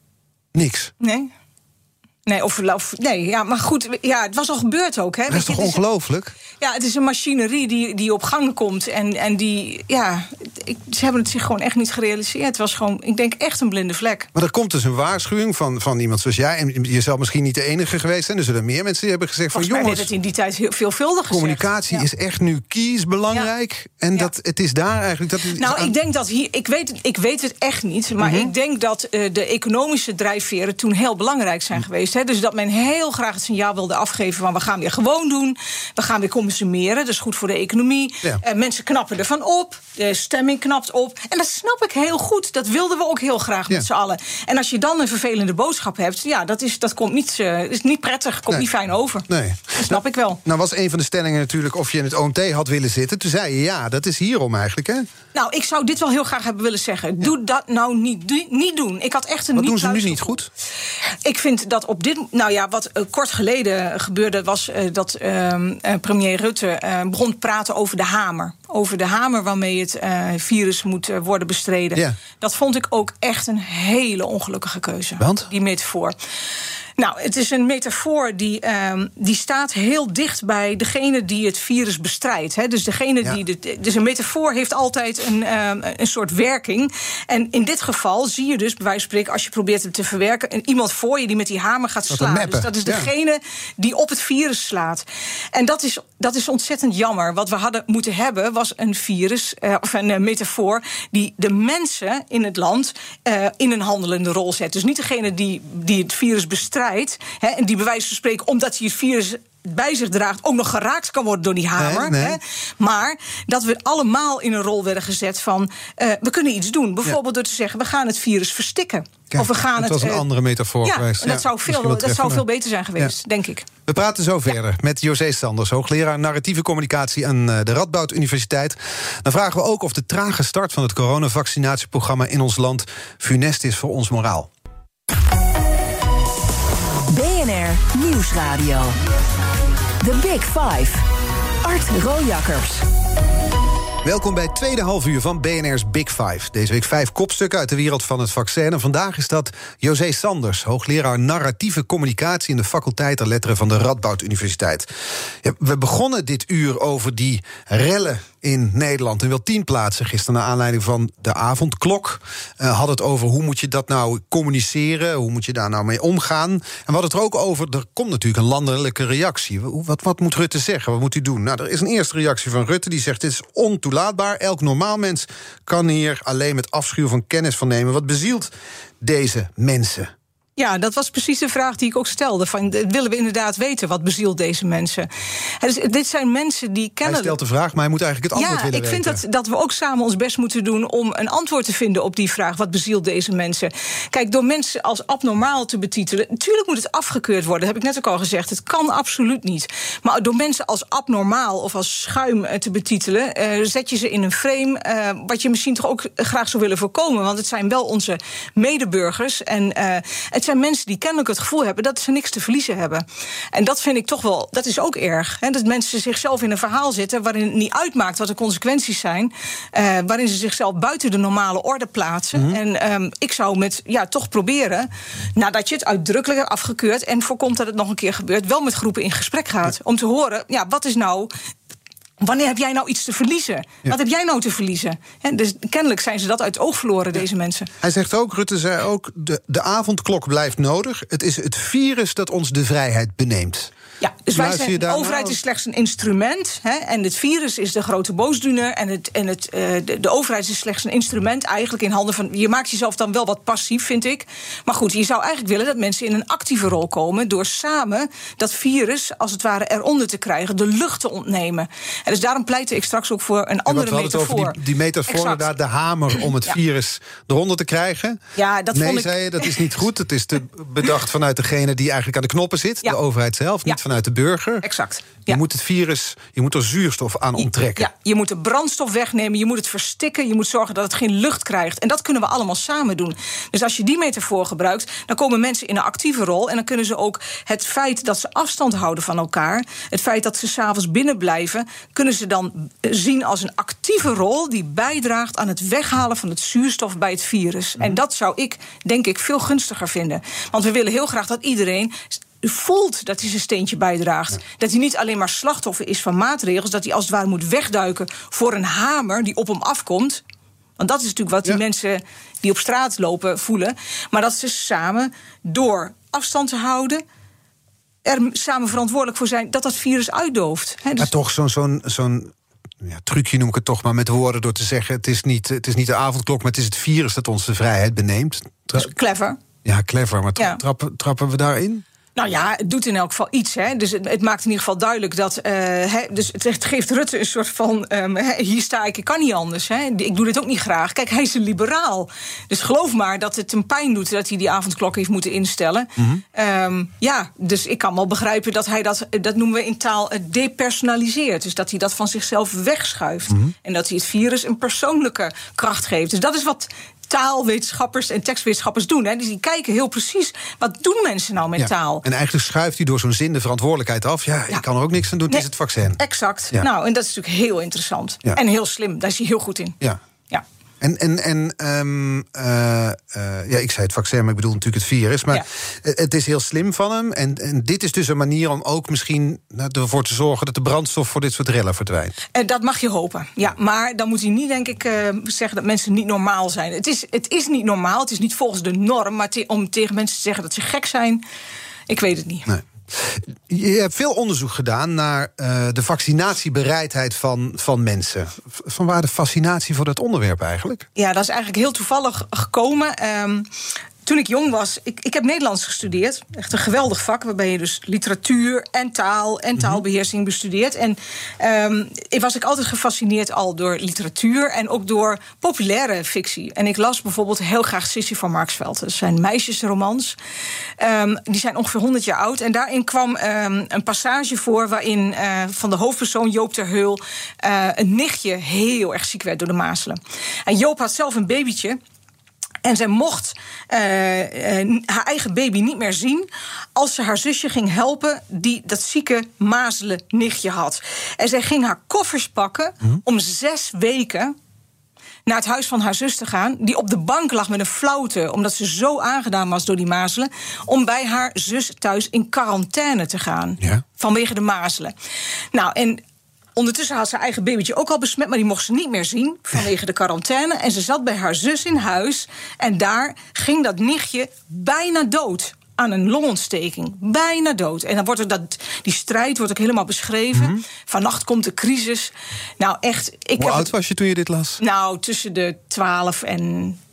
Niks? Nee. Nee, of, of nee, ja, maar goed, ja, het was al gebeurd ook. Hè. Dat is toch ongelooflijk? Ja, het is een machinerie die, die op gang komt. En, en die, ja, ik, ze hebben het zich gewoon echt niet gerealiseerd. Het was gewoon, ik denk, echt een blinde vlek. Maar er komt dus een waarschuwing van, van iemand zoals jij. En je zal misschien niet de enige geweest zijn. Er zullen meer mensen die hebben gezegd Volgens van, jongens, werd het in die tijd heel veelvuldig gezegd. Communicatie ja. is echt nu kiesbelangrijk. Ja. En ja. dat, het is daar eigenlijk... Dat het nou, aan... ik denk dat hier... Ik weet het, ik weet het echt niet. Maar mm-hmm. ik denk dat uh, de economische drijfveren toen heel belangrijk zijn mm. geweest. Hè. Dus dat men heel graag het signaal wilde afgeven van, we gaan weer gewoon doen. We gaan weer consumeren. Dat is goed voor de economie. Ja. Uh, mensen knappen ervan op. De stemming knapt op. En dat snap ik heel goed. Dat wilden we ook heel graag ja. met z'n allen. En als je dan een vervelende boodschap hebt, ja, dat, is, dat komt niet, uh, is niet prettig. Komt nee. niet fijn over. Nee. Dat snap nou, ik wel. Nou was een van de stellingen natuurlijk of je in het O M T had willen zitten. Toen zei je, ja, dat is hierom eigenlijk, hè? Nou, ik zou dit wel heel graag hebben willen zeggen. Ja. Doe dat nou niet, doe, niet doen. Ik had echt een wat niet doen ze nu niet goed? Ik vind dat op dit... Nou ja, wat uh, kort geleden gebeurde was uh, dat uh, uh, premier Rutte uh, begon te praten over de hamer. Over de hamer waarmee het uh, virus moet uh, worden bestreden. Ja. Dat vond ik ook echt een hele ongelukkige keuze. Want? Die metafoor. Nou, het is een metafoor die, um, die staat heel dicht bij degene die het virus bestrijdt. Hè. Dus, degene ja. die de, dus een metafoor heeft altijd een, um, een soort werking. En in dit geval zie je dus, bij wijze van spreken, als je probeert het te verwerken, en iemand voor je die met die hamer gaat slaan. Dus dat is degene ja. die op het virus slaat. En dat is, dat is ontzettend jammer. Wat we hadden moeten hebben was een virus, uh, of een uh, metafoor, die de mensen in het land uh, in een handelende rol zet. Dus niet degene die, die het virus bestrijdt. Hè, en die bij wijze van spreken, omdat hij het virus bij zich draagt, ook nog geraakt kan worden door die hamer. Nee, nee. Hè? Maar dat we allemaal in een rol werden gezet van, uh, we kunnen iets doen. Bijvoorbeeld ja. door te zeggen, we gaan het virus verstikken. Kijk, of we gaan het was het, een uh, andere metafoor ja, geweest. En dat ja, zou, veel, dat zou veel beter zijn geweest, ja. denk ik. We praten zo verder ja. met José Sanders, hoogleraar narratieve communicatie aan de Radboud Universiteit. Dan vragen we ook of de trage start van het coronavaccinatieprogramma in ons land funest is voor ons moraal. B N R Nieuwsradio. The Big Five. Art Rojakkers. Welkom bij het tweede halfuur van B N R's Big Five. Deze week vijf kopstukken uit de wereld van het vaccin. En vandaag is dat José Sanders, hoogleraar narratieve communicatie in de faculteit der letteren van de Radboud Universiteit. Ja, we begonnen dit uur over die rellen in Nederland. In wel tien plaatsen gisteren naar aanleiding van de avondklok. Uh, had het over hoe moet je dat nou communiceren, hoe moet je daar nou mee omgaan. En we hadden het er ook over, er komt natuurlijk een landelijke reactie. Wat, wat moet Rutte zeggen? Wat moet hij doen? Nou, er is een eerste reactie van Rutte die zegt, dit is ontoelaatbaar. Elk normaal mens kan hier alleen met afschuw van kennis van nemen. Wat bezielt deze mensen? Ja, dat was precies de vraag die ik ook stelde. Van, willen we inderdaad weten wat bezielt deze mensen? Dus dit zijn mensen die kennen. Hij stelt de vraag, maar hij moet eigenlijk het antwoord ja, willen weten. Ja, ik vind dat, dat we ook samen ons best moeten doen om een antwoord te vinden op die vraag. Wat bezielt deze mensen? Kijk, door mensen als abnormaal te betitelen, natuurlijk moet het afgekeurd worden. Dat heb ik net ook al gezegd. Het kan absoluut niet. Maar door mensen als abnormaal of als schuim te betitelen, uh, zet je ze in een frame uh, wat je misschien toch ook graag zou willen voorkomen. Want het zijn wel onze medeburgers. En uh, het zijn mensen die kennelijk het gevoel hebben dat ze niks te verliezen hebben. En dat vind ik toch wel, dat is ook erg. Hè, dat mensen zichzelf in een verhaal zitten waarin het niet uitmaakt wat de consequenties zijn. Uh, waarin ze zichzelf buiten de normale orde plaatsen. Mm-hmm. En um, ik zou met, ja, toch proberen, nadat je het uitdrukkelijk hebt afgekeurd en voorkomt dat het nog een keer gebeurt, wel met groepen in gesprek gaat. Om te horen, ja, wat is nou. Wanneer heb jij nou iets te verliezen? Ja. Wat heb jij nou te verliezen? He, dus kennelijk zijn ze dat uit het oog verloren, ja. deze mensen. Hij zegt ook, Rutte zei ook, de, de avondklok blijft nodig. Het is het virus dat ons de vrijheid beneemt. Ja, dus wij zijn, de overheid nou? is slechts een instrument. Hè, en het virus is de grote boosdoener. En, het, en het, uh, de, de overheid is slechts een instrument eigenlijk in handen van. Je maakt jezelf dan wel wat passief, vind ik. Maar goed, je zou eigenlijk willen dat mensen in een actieve rol komen door samen dat virus, als het ware, eronder te krijgen, de lucht te ontnemen. En dus daarom pleitte ik straks ook voor een andere ja, metafoor. Over die, die metafoor, daar de hamer om het ja. virus eronder te krijgen. Ja, dat nee, vond ik... zei je, dat is niet goed. Het is te bedacht vanuit degene die eigenlijk aan de knoppen zit. Ja. De overheid zelf, niet ja. vanuit de burger. Exact. Je ja. moet het virus, je moet er zuurstof aan onttrekken. Ja, je moet de brandstof wegnemen, je moet het verstikken, je moet zorgen dat het geen lucht krijgt. En dat kunnen we allemaal samen doen. Dus als je die metafoor gebruikt, dan komen mensen in een actieve rol en dan kunnen ze ook het feit dat ze afstand houden van elkaar, het feit dat ze 's avonds binnen blijven, kunnen ze dan zien als een actieve rol die bijdraagt aan het weghalen van het zuurstof bij het virus. Mm. En dat zou ik, denk ik, veel gunstiger vinden. Want we willen heel graag dat iedereen voelt dat hij zijn steentje bijdraagt. Ja. Dat hij niet alleen maar slachtoffer is van maatregels, dat hij als het ware moet wegduiken voor een hamer die op hem afkomt. Want dat is natuurlijk wat die ja. mensen die op straat lopen voelen. Maar dat ze samen, door afstand te houden, er samen verantwoordelijk voor zijn dat dat virus uitdooft. He, dus maar toch zo'n zo'n zo'n ja, trucje noem ik het toch maar met woorden door te zeggen, het is niet, het is niet de avondklok, maar het is het virus dat ons de vrijheid beneemt. Tra- dus clever. Ja, clever, maar tra- ja. trappen, trappen we daarin? Nou ja, het doet in elk geval iets. Hè. Dus het, het maakt in ieder geval duidelijk dat. Uh, he, dus het geeft Rutte een soort van. Um, he, hier sta ik, ik kan niet anders. Hè. Ik doe dit ook niet graag. Kijk, hij is een liberaal. Dus geloof maar dat het hem pijn doet dat hij die avondklok heeft moeten instellen. Mm-hmm. Um, ja, dus ik kan wel begrijpen dat hij dat. Dat noemen we in taal depersonaliseert. Dus dat hij dat van zichzelf wegschuift. Mm-hmm. En dat hij het virus een persoonlijke kracht geeft. Dus dat is wat taalwetenschappers en tekstwetenschappers doen. Hè. Dus die kijken heel precies, wat doen mensen nou met ja, taal? En eigenlijk schuift hij door zo'n zin de verantwoordelijkheid af. Ja, ja. ik kan er ook niks aan doen, het nee, is het vaccin. Exact. Ja. Nou, en dat is natuurlijk heel interessant. Ja. En heel slim, daar is hij heel goed in. Ja. Ja. En, en, en um, uh, uh, ja, ik zei het vaccin, maar ik bedoel natuurlijk het virus. Maar ja. het is heel slim van hem. En, en dit is dus een manier om ook misschien nou, ervoor te zorgen dat de brandstof voor dit soort rellen verdwijnt. En dat mag je hopen. Ja, maar dan moet hij niet, denk ik, uh, zeggen dat mensen niet normaal zijn. Het is, het is niet normaal, het is niet volgens de norm. Maar te, om tegen mensen te zeggen dat ze gek zijn, ik weet het niet. Nee. Je hebt veel onderzoek gedaan naar uh, de vaccinatiebereidheid van, van mensen. Van waar de fascinatie voor dat onderwerp eigenlijk? Ja, dat is eigenlijk heel toevallig gekomen. Um, Toen ik jong was, ik, ik heb Nederlands gestudeerd. Echt een geweldig vak, waarbij je dus literatuur en taal en taalbeheersing bestudeert. En um, ik was ik altijd gefascineerd al door literatuur en ook door populaire fictie. En ik las bijvoorbeeld heel graag Sissy van Marksveld. Dat zijn meisjesromans. Um, die zijn ongeveer honderd jaar oud. En daarin kwam um, een passage voor waarin uh, van de hoofdpersoon Joop ter Heul uh, een nichtje heel erg ziek werd door de mazelen. En Joop had zelf een babytje. En zij mocht uh, uh, haar eigen baby niet meer zien als ze haar zusje ging helpen die dat zieke mazelen nichtje had. En zij ging haar koffers pakken mm-hmm. om zes weken naar het huis van haar zus te gaan, die op de bank lag met een flauwte, omdat ze zo aangedaan was door die mazelen, om bij haar zus thuis in quarantaine te gaan. Ja. Vanwege de mazelen. Nou, en ondertussen had ze haar eigen babytje ook al besmet, maar die mocht ze niet meer zien vanwege de quarantaine. En ze zat bij haar zus in huis en daar ging dat nichtje bijna dood aan een longontsteking. Bijna dood. En dan wordt er dat, die strijd wordt ook helemaal beschreven. Mm-hmm. Vannacht komt de crisis. Nou echt. Ik Hoe heb oud het, was je toen je dit las? Nou, tussen de twaalf en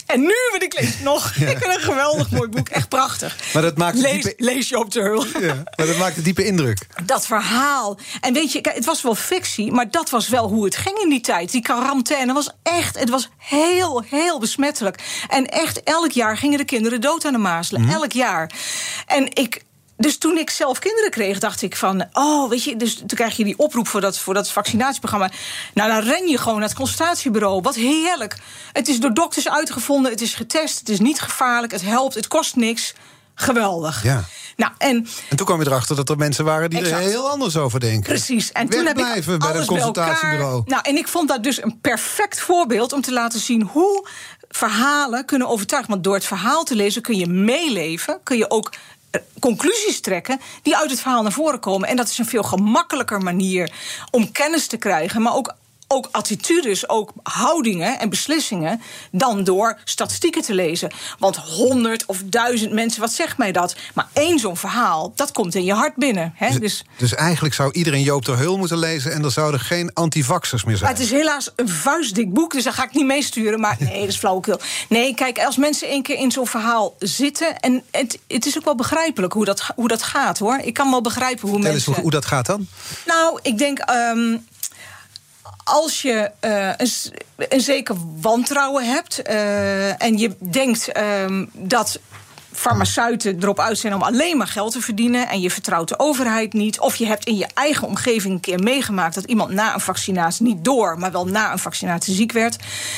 En nu, want ik lees het nog. Ja. Ik vind een geweldig mooi boek, echt prachtig. Maar dat maakt lees, diepe... lees Joop ter Heul. Ja, maar dat maakt een diepe indruk. Dat verhaal. En weet je, kijk, het was wel fictie, maar dat was wel hoe het ging in die tijd. Die quarantaine was echt, het was heel, heel besmettelijk. En echt, elk jaar gingen de kinderen dood aan de mazelen. Mm. Elk jaar. En ik... Dus toen ik zelf kinderen kreeg, dacht ik van... oh, weet je, dus toen krijg je die oproep voor dat, voor dat vaccinatieprogramma. Nou, dan ren je gewoon naar het consultatiebureau. Wat heerlijk. Het is door dokters uitgevonden, het is getest, het is niet gevaarlijk, het helpt, het kost niks. Geweldig. Ja. Nou, en, en toen kwam je erachter dat er mensen waren die exact. er heel anders over denken. Precies. En toen heb ik bij een consultatiebureau. Nou, en ik vond dat dus een perfect voorbeeld om te laten zien hoe verhalen kunnen overtuigen. Want door het verhaal te lezen kun je meeleven, kun je ook conclusies trekken die uit het verhaal naar voren komen. En dat is een veel gemakkelijker manier om kennis te krijgen, maar ook, ook attitudes, ook houdingen en beslissingen, dan door statistieken te lezen. Want honderd of duizend mensen, wat zegt mij dat? Maar één zo'n verhaal, dat komt in je hart binnen. Hè? Dus, dus, dus eigenlijk zou iedereen Joop ter Heul moeten lezen en er zouden geen antivaxers meer zijn. Het is helaas een vuistdik boek, dus daar ga ik niet meesturen. Maar nee, dat is flauwekul. Nee, kijk, als mensen één keer in zo'n verhaal zitten, en het, het is ook wel begrijpelijk hoe dat, hoe dat gaat, hoor. Ik kan wel begrijpen hoe Vertel mensen... eens hoe dat gaat dan? Nou, ik denk... Um, Als je uh, een, een zeker wantrouwen hebt uh, en je denkt um, dat farmaceuten erop uit zijn om alleen maar geld te verdienen en je vertrouwt de overheid niet, of je hebt in je eigen omgeving een keer meegemaakt dat iemand na een vaccinatie, niet door, maar wel na een vaccinatie ziek werd,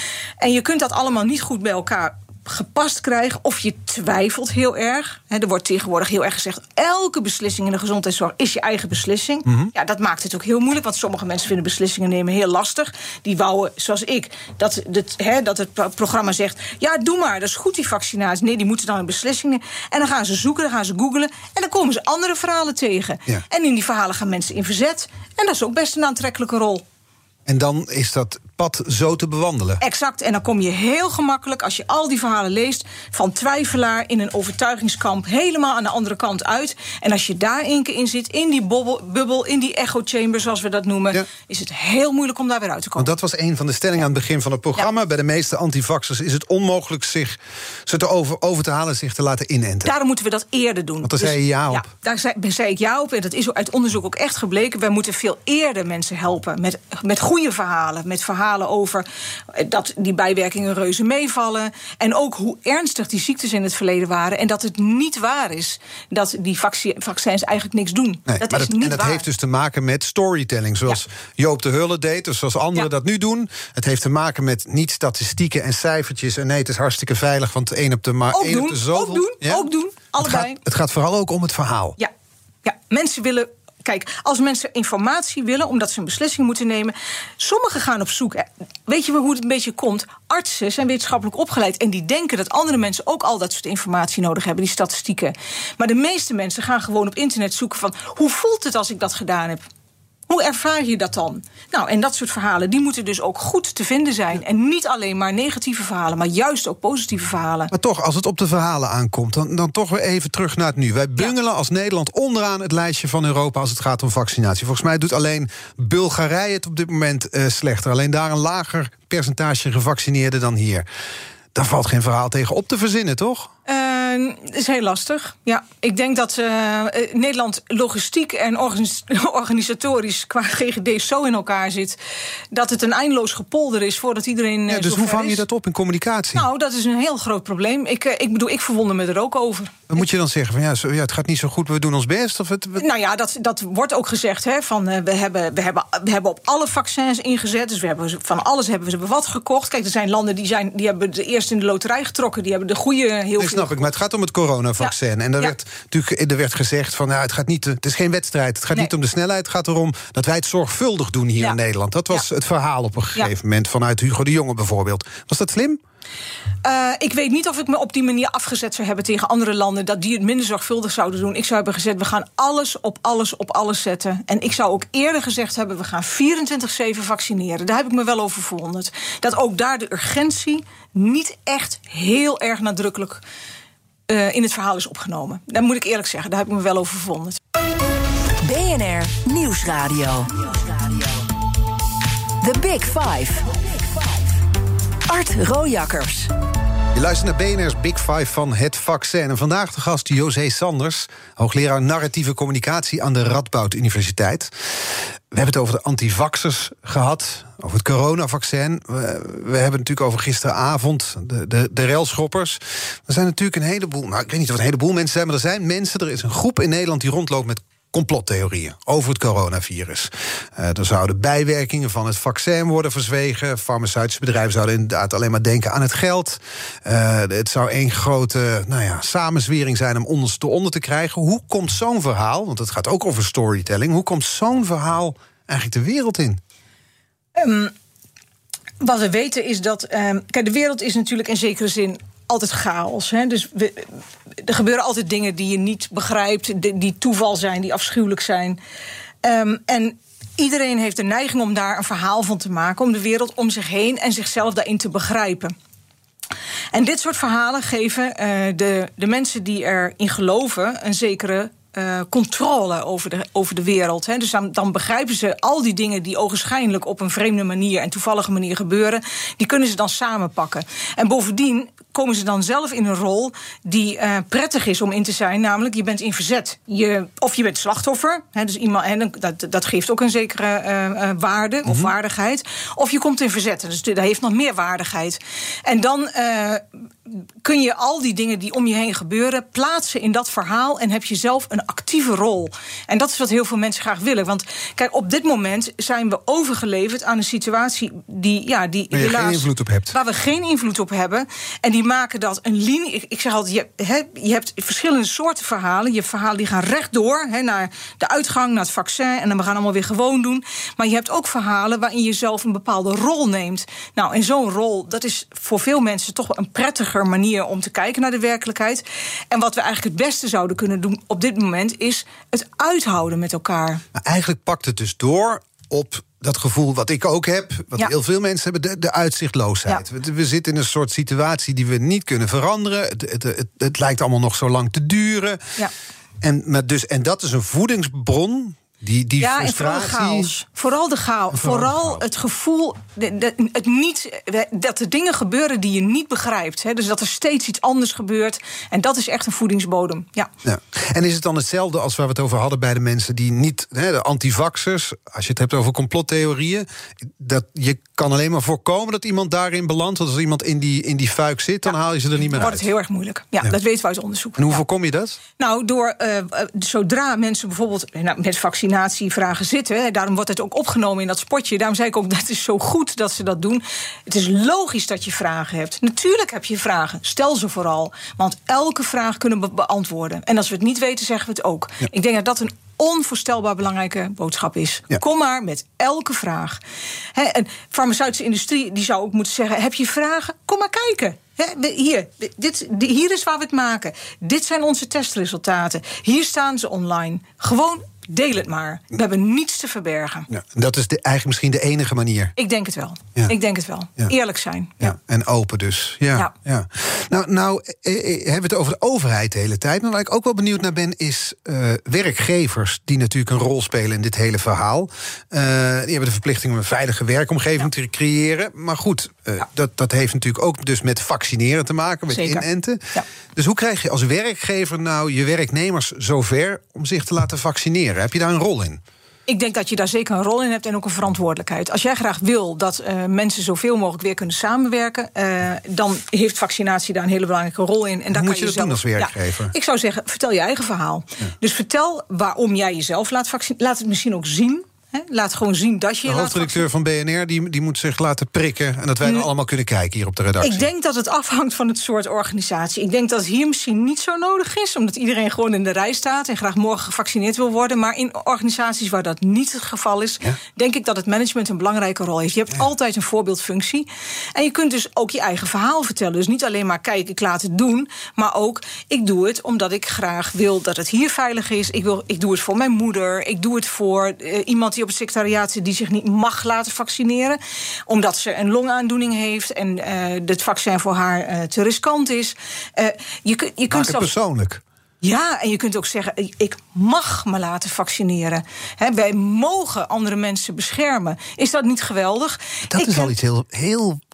en je kunt dat allemaal niet goed bij elkaar gepast krijgen, of je twijfelt heel erg. He, er wordt tegenwoordig heel erg gezegd, elke beslissing in de gezondheidszorg is je eigen beslissing. Mm-hmm. Ja, dat maakt het ook heel moeilijk, want sommige mensen vinden beslissingen nemen heel lastig. Die wouden, zoals ik, dat, dat, he, dat het programma zegt, ja, doe maar, dat is goed die vaccinatie. Nee, die moeten dan een beslissing nemen. En dan gaan ze zoeken, dan gaan ze googlen, en dan komen ze andere verhalen tegen. Ja. En in die verhalen gaan mensen in verzet. En dat is ook best een aantrekkelijke rol. En dan is dat pad zo te bewandelen. Exact, en dan kom je heel gemakkelijk, als je al die verhalen leest, van twijfelaar in een overtuigingskamp helemaal aan de andere kant uit. En als je daar één keer in zit, in die bobbel, bubbel, in die echo chamber, zoals we dat noemen, ja. is het heel moeilijk om daar weer uit te komen. Want dat was een van de stellingen aan het begin van het programma. Ja. Bij de meeste antivaxers is het onmogelijk zich ze te over, over te halen, zich te laten inenten. Daarom moeten we dat eerder doen. Want daar dus, zei je ja op. Ja, daar zei, zei ik ja op, en dat is uit onderzoek ook echt gebleken. Wij moeten veel eerder mensen helpen met, met goede verhalen, met verhalen over dat die bijwerkingen reuze meevallen. En ook hoe ernstig die ziektes in het verleden waren. En dat het niet waar is dat die vaccins eigenlijk niks doen. Nee, dat maar is dat, niet en dat waar. heeft dus te maken met storytelling. Zoals ja. Joop ter Heul deed, dus zoals anderen ja. dat nu doen. Het heeft te maken met niet statistieken en cijfertjes. En nee, het is hartstikke veilig, want één op de maar ook één doen, op de zoveel. Ook doen, ja? ook doen, allebei. Het gaat, het gaat vooral ook om het verhaal. Ja, ja. Mensen willen... Kijk, als mensen informatie willen, omdat ze een beslissing moeten nemen, sommigen gaan op zoek. Weet je hoe het een beetje komt? Artsen zijn wetenschappelijk opgeleid en die denken dat andere mensen ook al dat soort informatie nodig hebben, die statistieken. Maar de meeste mensen gaan gewoon op internet zoeken van, hoe voelt het als ik dat gedaan heb? Hoe ervaar je dat dan? Nou, en dat soort verhalen, die moeten dus ook goed te vinden zijn. En niet alleen maar negatieve verhalen, maar juist ook positieve verhalen. Maar toch, als het op de verhalen aankomt, dan, dan toch weer even terug naar het nu. Wij bungelen ja. als Nederland onderaan het lijstje van Europa als het gaat om vaccinatie. Volgens mij doet alleen Bulgarije het op dit moment uh, slechter. Alleen daar een lager percentage gevaccineerden dan hier. Daar valt geen verhaal tegen op te verzinnen, toch? Uh, is heel lastig. Ja, ik denk dat uh, Nederland logistiek en organis- organisatorisch qua G G D zo in elkaar zit dat het een eindeloos gepolder is voordat iedereen. Ja, dus hoe vang je dat op in communicatie? Nou, dat is een heel groot probleem. Ik, uh, ik bedoel, ik verwonder me er ook over. Dan moet je dan zeggen van ja, zo, ja, het gaat niet zo goed, we doen ons best? Of het, het... Nou ja, dat, dat wordt ook gezegd. Hè, van, uh, we, hebben, we, hebben, we hebben op alle vaccins ingezet. Dus we hebben van alles hebben we wat gekocht. Kijk, er zijn landen die, zijn, die hebben de eerste in de loterij getrokken. Die hebben de goede heel nee, veel. Snap ik, maar het gaat om het coronavaccin. Ja. En er, ja. werd, natuurlijk, er werd gezegd van nou, het gaat niet, het is geen wedstrijd. Het gaat nee. niet om de snelheid. Het gaat erom dat wij het zorgvuldig doen hier ja. in Nederland. Dat was ja. het verhaal op een gegeven ja. moment vanuit Hugo de Jonge bijvoorbeeld. Was dat slim? Uh, ik weet niet of ik me op die manier afgezet zou hebben tegen andere landen, dat die het minder zorgvuldig zouden doen. Ik zou hebben gezegd, we gaan alles op alles op alles zetten. En ik zou ook eerder gezegd hebben, we gaan vierentwintig zeven vaccineren. Daar heb ik me wel over verwonderd. Dat ook daar de urgentie niet echt heel erg nadrukkelijk uh, in het verhaal is opgenomen. Dat moet ik eerlijk zeggen, daar heb ik me wel over verwonderd. B N R Nieuwsradio. The Big Five. Art Rojakkers. Je Je luistert naar B N R's Big Five van het vaccin. En vandaag de gast José Sanders, hoogleraar narratieve communicatie aan de Radboud Universiteit. We hebben het over de antivaxers gehad, over het coronavaccin. We, we hebben het natuurlijk over gisteravond, de, de, de relschoppers. Er zijn natuurlijk een heleboel, nou ik weet niet of het een heleboel mensen zijn, maar er zijn mensen, er is een groep in Nederland die rondloopt met complottheorieën over het coronavirus. Uh, er zouden bijwerkingen van het vaccin worden verzwegen. Farmaceutische bedrijven zouden inderdaad alleen maar denken aan het geld. Uh, het zou één grote nou ja, samenzwering zijn om ons te onder te krijgen. Hoe komt zo'n verhaal, want het gaat ook over storytelling, hoe komt zo'n verhaal eigenlijk de wereld in? Um, wat we weten is dat Um, kijk, de wereld is natuurlijk in zekere zin altijd chaos. Hè? Dus we, er gebeuren altijd dingen die je niet begrijpt, die, die toeval zijn, die afschuwelijk zijn. Um, en iedereen heeft de neiging om daar een verhaal van te maken, om de wereld om zich heen en zichzelf daarin te begrijpen. En dit soort verhalen geven uh, de, de mensen die erin geloven een zekere Uh, controle over de, over de wereld. Hè. Dus dan, dan begrijpen ze al die dingen die ogenschijnlijk op een vreemde manier en toevallige manier gebeuren, die kunnen ze dan samenpakken. En bovendien komen ze dan zelf in een rol die uh, prettig is om in te zijn, namelijk je bent in verzet. Je, of je bent slachtoffer, hè, dus iemand, en dat, dat geeft ook een zekere uh, uh, waarde of mm-hmm. waardigheid. Of je komt in verzet, dus dat heeft nog meer waardigheid. En dan uh, kun je al die dingen die om je heen gebeuren plaatsen in dat verhaal en heb je zelf een actieve rol. En dat is wat heel veel mensen graag willen. Want kijk, op dit moment zijn we overgeleverd aan een situatie die, ja, die waar je helaas, geen invloed op hebt. Waar we geen invloed op hebben. En die maken dat een linie. Ik, ik zeg altijd, je, he, je hebt verschillende soorten verhalen. Je hebt verhalen die gaan rechtdoor he, naar de uitgang, naar het vaccin. En dan we gaan allemaal weer gewoon doen. Maar je hebt ook verhalen waarin je zelf een bepaalde rol neemt. Nou, en zo'n rol, dat is voor veel mensen toch wel een prettiger manier om te kijken naar de werkelijkheid. En wat we eigenlijk het beste zouden kunnen doen op dit moment is het uithouden met elkaar. Maar eigenlijk pakt het dus door op dat gevoel wat ik ook heb, wat ja. heel veel mensen hebben, de, de uitzichtloosheid. Ja. We, we zitten in een soort situatie die we niet kunnen veranderen. Het, het, het, het lijkt allemaal nog zo lang te duren. Ja. En, maar dus, en dat is een voedingsbron. Die, die ja, frustratie. En vooral de chaos. Vooral de chaos. Vooral, vooral de chaos. Het gevoel de, de, het niet, dat er dingen gebeuren die je niet begrijpt. Hè. Dus dat er steeds iets anders gebeurt. En dat is echt een voedingsbodem. Ja. Ja. En is het dan hetzelfde als waar we het over hadden bij de mensen die niet, hè, de antivaxers, als je het hebt over complottheorieën, dat je kan alleen maar voorkomen dat iemand daarin belandt. Want als iemand in die, in die fuik zit, dan ja. haal je ze er niet meer uit. Dan wordt het heel erg moeilijk. Ja, ja. Dat weten we uit onderzoek. En hoe ja. voorkom je dat? Nou, door uh, zodra mensen bijvoorbeeld nou, met vaccinatievragen zitten, hè, daarom wordt het ook opgenomen in dat spotje. Daarom zei ik ook, dat is zo goed dat ze dat doen. Het is logisch dat je vragen hebt. Natuurlijk heb je vragen. Stel ze vooral. Want elke vraag kunnen we be- beantwoorden. En als we het niet weten, zeggen we het ook. Ja. Ik denk dat dat een onvoorstelbaar belangrijke boodschap is. Ja. Kom maar met elke vraag. He, en de farmaceutische industrie die zou ook moeten zeggen, heb je vragen? Kom maar kijken. He, hier, dit, hier is waar we het maken. Dit zijn onze testresultaten. Hier staan ze online. Gewoon deel het maar. We hebben niets te verbergen. Ja, dat is de, eigenlijk misschien de enige manier. Ik denk het wel. Ja. Ik denk het wel. Ja. Eerlijk zijn. Ja. Ja. En open dus. Ja. Ja. Ja. Nou, nou eh, eh, hebben we het over de overheid de hele tijd. Maar waar ik ook wel benieuwd naar ben, is uh, werkgevers die natuurlijk een rol spelen in dit hele verhaal. Uh, die hebben de verplichting om een veilige werkomgeving ja. te creëren. Maar goed, uh, ja. dat, dat heeft natuurlijk ook dus met vaccineren te maken, met Zeker. inenten. Ja. Dus hoe krijg je als werkgever nou je werknemers zover om zich te laten vaccineren? Heb je daar een rol in? Ik denk dat je daar zeker een rol in hebt en ook een verantwoordelijkheid. Als jij graag wil dat uh, mensen zoveel mogelijk weer kunnen samenwerken, Uh, dan heeft vaccinatie daar een hele belangrijke rol in. En Hoe dan moet kan je dat zelf, doen als werkgever? Ja, ik zou zeggen, vertel je eigen verhaal. Ja. Dus vertel waarom jij jezelf laat vaccineren. Laat het misschien ook zien. He, laat gewoon zien dat je... De hoofdredacteur van B N R die, die moet zich laten prikken en dat wij mm. allemaal kunnen kijken hier op de redactie. Ik denk dat het afhangt van het soort organisatie. Ik denk dat het hier misschien niet zo nodig is, omdat iedereen gewoon in de rij staat en graag morgen gevaccineerd wil worden. Maar in organisaties waar dat niet het geval is, ja. denk ik dat het management een belangrijke rol heeft. Je hebt ja. altijd een voorbeeldfunctie. En je kunt dus ook je eigen verhaal vertellen. Dus niet alleen maar, kijk, ik laat het doen, maar ook, ik doe het omdat ik graag wil dat het hier veilig is. Ik, wil, ik doe het voor mijn moeder. Ik doe het voor uh, iemand die op het secretariaat zit die zich niet mag laten vaccineren, omdat ze een longaandoening heeft en uh, het vaccin voor haar uh, te riskant is. Uh, je, kun, je kunt Maak het persoonlijk. Ja, en je kunt ook zeggen, ik mag me laten vaccineren. He, wij mogen andere mensen beschermen. Is dat niet geweldig? Dat ik is al iets heel, heel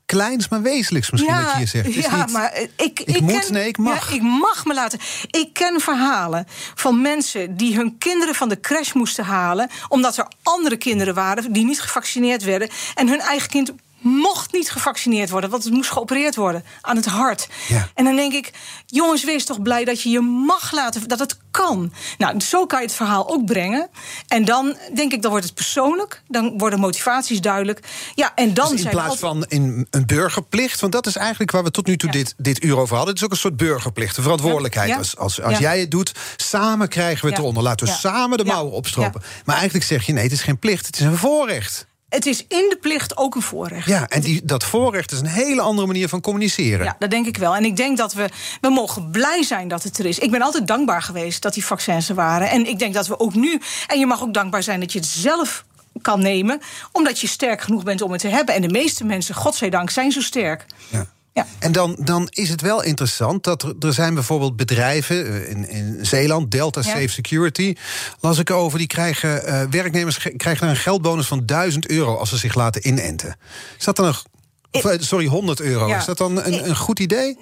kleins, maar wezenlijks misschien ja, wat je hier zegt. Het is ja, niet, maar ik, ik, ik moet, ken, nee, ik mag. Ja, ik mag me laten. Ik ken verhalen van mensen die hun kinderen van de crash moesten halen, omdat er andere kinderen waren die niet gevaccineerd werden en hun eigen kind mocht niet gevaccineerd worden, want het moest geopereerd worden aan het hart. Ja. En dan denk ik, jongens, wees toch blij dat je je mag laten, dat het kan. Nou, zo kan je het verhaal ook brengen. En dan denk ik, dan wordt het persoonlijk, dan worden motivaties duidelijk. Ja, en dan dus in zijn plaats altijd... van in een burgerplicht, want dat is eigenlijk waar we tot nu toe Ja. dit, dit uur over hadden. Het is ook een soort burgerplicht, een verantwoordelijkheid. Ja. Als, als, als Ja. jij het doet, samen krijgen we het Ja. eronder. Laten we Ja. samen de Ja. mouwen opstropen. Ja. Maar eigenlijk zeg je, nee, het is geen plicht, het is een voorrecht. Het is in de plicht ook een voorrecht. Ja, en die, dat voorrecht is een hele andere manier van communiceren. Ja, dat denk ik wel. En ik denk dat we, we mogen blij zijn dat het er is. Ik ben altijd dankbaar geweest dat die vaccins er waren. En ik denk dat we ook nu... En je mag ook dankbaar zijn dat je het zelf kan nemen, omdat je sterk genoeg bent om het te hebben. En de meeste mensen, godzijdank, zijn zo sterk. Ja. Ja. En dan, dan is het wel interessant dat er, er zijn bijvoorbeeld bedrijven in, in Zeeland, Delta Ja. Safe Security, las ik over, die krijgen, uh, werknemers ge- krijgen dan een geldbonus van duizend euro als ze zich laten inenten. Is dat dan een, of, uh, sorry, honderd euro. Ja. Is dat dan een, een goed idee?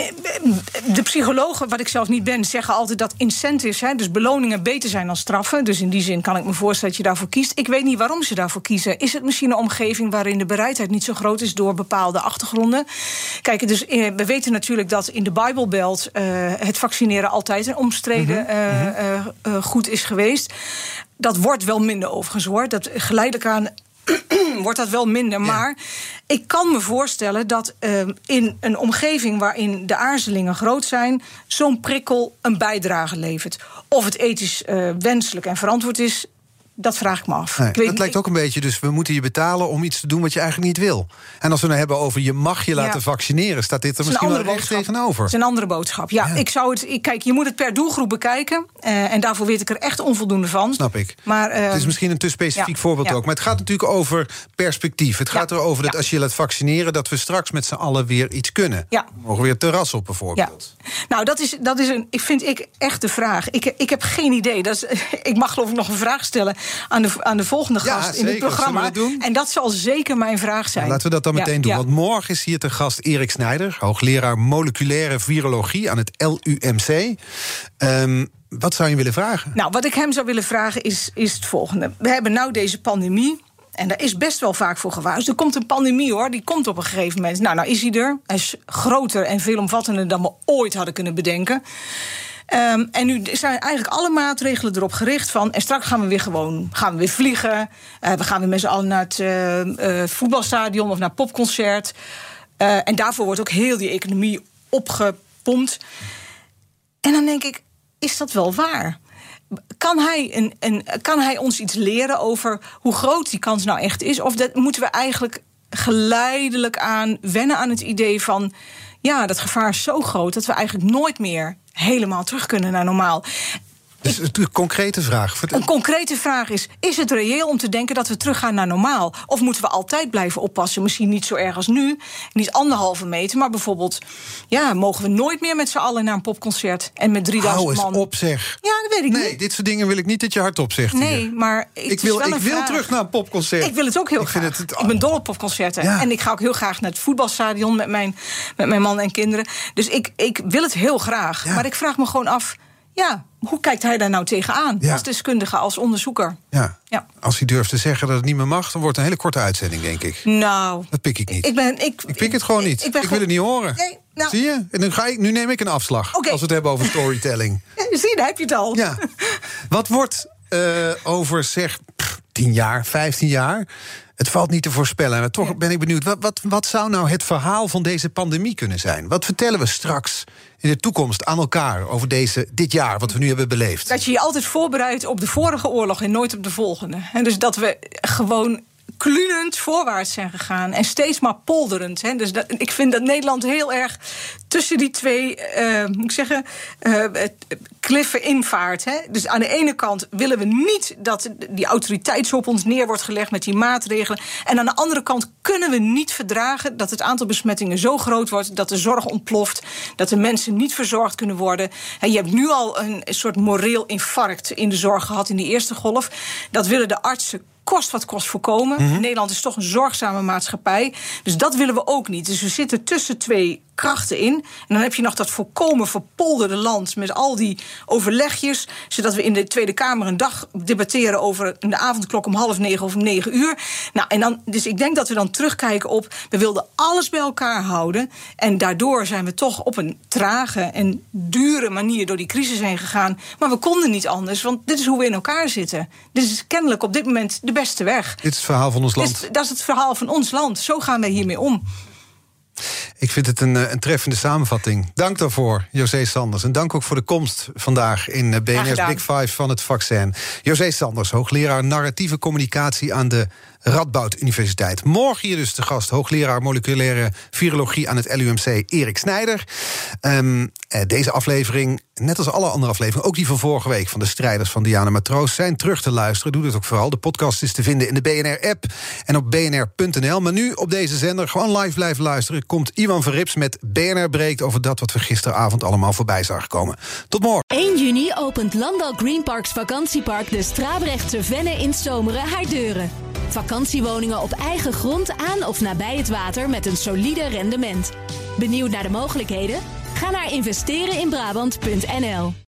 De psychologen, wat ik zelf niet ben, zeggen altijd dat incentives, hè, dus beloningen, beter zijn dan straffen. Dus in die zin kan ik me voorstellen dat je daarvoor kiest. Ik weet niet waarom ze daarvoor kiezen. Is het misschien een omgeving waarin de bereidheid niet zo groot is door bepaalde achtergronden? Kijk, dus eh, we weten natuurlijk dat in de Bible Belt uh, het vaccineren altijd een omstreden uh, uh, uh, goed is geweest. Dat wordt wel minder overigens, hoor. Dat geleidelijk aan wordt dat wel minder. Ja. Maar ik kan me voorstellen dat uh, in een omgeving waarin de aarzelingen groot zijn, zo'n prikkel een bijdrage levert. Of het ethisch uh, wenselijk en verantwoord is, dat vraag ik me af. Nee, ik weet dat lijkt ook een beetje, dus we moeten je betalen om iets te doen wat je eigenlijk niet wil. En als we nou hebben over je mag je laten Ja. vaccineren, staat dit er misschien wel recht tegenover. Het is een andere boodschap. Ja, Ja. ik zou het. Ik, kijk, je moet het per doelgroep bekijken. Uh, en daarvoor weet ik er echt onvoldoende van. Snap ik. Maar, uh, het is misschien een te specifiek ja, voorbeeld ja. ook. Maar het gaat natuurlijk over perspectief. Het gaat Ja, erover dat ja. als je laat vaccineren, dat we straks met z'n allen weer iets kunnen. Ja. We mogen weer het terras op bijvoorbeeld. Ja. Nou, dat is, dat is een, ik vind ik echt de vraag. Ik, ik heb geen idee. Dat is, ik mag geloof ik nog een vraag stellen aan de, aan de volgende Ja, gast in zeker. dit programma. Zullen we dat doen? En dat zal zeker mijn vraag zijn. Laten we dat dan Ja, meteen doen. ja. Want morgen is hier te gast Erik Snijder, hoogleraar moleculaire virologie aan het L U M C. Um, wat zou je willen vragen? Nou, wat ik hem zou willen vragen is, is het volgende. We hebben nou deze pandemie. En daar is best wel vaak voor gewaarschuwd. Er komt een pandemie, hoor. Die komt op een gegeven moment. Nou, nou is hij er. Hij is groter en veelomvattender dan we ooit hadden kunnen bedenken. Um, en nu zijn eigenlijk alle maatregelen erop gericht van, en straks gaan we weer gewoon, gaan we weer vliegen. Uh, we gaan weer met z'n allen naar het uh, uh, voetbalstadion of naar het popconcert. Uh, en daarvoor wordt ook heel die economie opgepompt. En dan denk ik, is dat wel waar? Kan hij, een, een, kan hij ons iets leren over hoe groot die kans nou echt is? Of dat, moeten we eigenlijk geleidelijk aan wennen aan het idee van, ja, dat gevaar is zo groot dat we eigenlijk nooit meer helemaal terug kunnen naar normaal. Dus een concrete vraag. Een concrete vraag is, is het reëel om te denken dat we teruggaan naar normaal? Of moeten we altijd blijven oppassen? Misschien niet zo erg als nu, niet anderhalve meter, maar bijvoorbeeld, ja, mogen we nooit meer met z'n allen naar een popconcert en met drieduizend man? Hou eens op, zeg. Ja, dat weet ik nee, niet. dit soort dingen wil ik niet dat je hardop zegt. Nee, hier. maar het ik is wil, wel ik een wil vraag. terug naar een popconcert. Ik wil het ook heel ik graag. Vind het, het, ik ben dol op popconcerten. Ja. En ik ga ook heel graag naar het voetbalstadion met mijn, met mijn man en kinderen. Dus ik, ik wil het heel graag. Ja. Maar ik vraag me gewoon af, ja, hoe kijkt hij daar nou tegenaan? Ja. Als deskundige, als onderzoeker. Ja. Ja. Als hij durft te zeggen dat het niet meer mag, dan wordt het een hele korte uitzending, denk ik. Nou, Dat pik ik niet. ik, ben, ik, Ik pik het gewoon niet. Ik, ik ben wil gewoon- het niet horen. Nee, nou- Zie je? En nu, ga ik, nu neem ik een afslag. Oké. Als we het hebben over storytelling. Zie je, daar heb je het al. Ja. Wat wordt uh, over, zeg, pff, tien jaar, vijftien jaar? Het valt niet te voorspellen. Maar toch ben ik benieuwd. Wat, wat, wat zou nou het verhaal van deze pandemie kunnen zijn? Wat vertellen we straks in de toekomst aan elkaar over deze, dit jaar, wat we nu hebben beleefd? Dat je je altijd voorbereidt op de vorige oorlog en nooit op de volgende. En dus dat we gewoon klunend voorwaarts zijn gegaan en steeds maar polderend. Hè. Dus dat, ik vind dat Nederland heel erg tussen die twee, uh, moet ik zeggen, uh, kliffen invaart. Hè. Dus aan de ene kant willen we niet dat die autoriteit zo op ons neer wordt gelegd met die maatregelen. En aan de andere kant kunnen we niet verdragen dat het aantal besmettingen zo groot wordt, dat de zorg ontploft, dat de mensen niet verzorgd kunnen worden. En je hebt nu al een soort moreel infarct in de zorg gehad in die eerste golf. Dat willen de artsen kost wat kost voorkomen. Mm-hmm. Nederland is toch een zorgzame maatschappij. Dus dat willen we ook niet. Dus we zitten tussen twee krachten in. En dan heb je nog dat volkomen verpolderde land met al die overlegjes, zodat we in de Tweede Kamer een dag debatteren over de avondklok om half negen of om negen uur. Nou, en dan, dus ik denk dat we dan terugkijken op, we wilden alles bij elkaar houden. En daardoor zijn we toch op een trage en dure manier door die crisis heen gegaan. Maar we konden niet anders, want dit is hoe we in elkaar zitten. Dit is kennelijk op dit moment de beste weg. Dit is het verhaal van ons land. Dit, dat is het verhaal van ons land. Zo gaan wij hiermee om. Ik vind het een, een treffende samenvatting. Dank daarvoor, José Sanders. En dank ook voor de komst vandaag in B N R's Big Five van het vaccin. José Sanders, hoogleraar narratieve communicatie aan de Radboud Universiteit. Morgen hier dus te gast, hoogleraar moleculaire virologie aan het L U M C, Erik Snijder. Um, deze aflevering, net als alle andere afleveringen, ook die van vorige week van de strijders van Diana Matroos, zijn terug te luisteren. Doe dat ook vooral. De podcast is te vinden in de B N R-app en op b n r punt n l. Maar nu op deze zender gewoon live blijven luisteren. Komt Iwan Verrips met B N R Breekt over dat wat we gisteravond allemaal voorbij zagen komen. Tot morgen. één juni opent Landal Green Parks vakantiepark de Strabrechtse Venne in Zomeren haar deuren. Vakantiewoningen op eigen grond aan of nabij het water met een solide rendement. Benieuwd naar de mogelijkheden? Ga naar investeren in Brabant punt n l.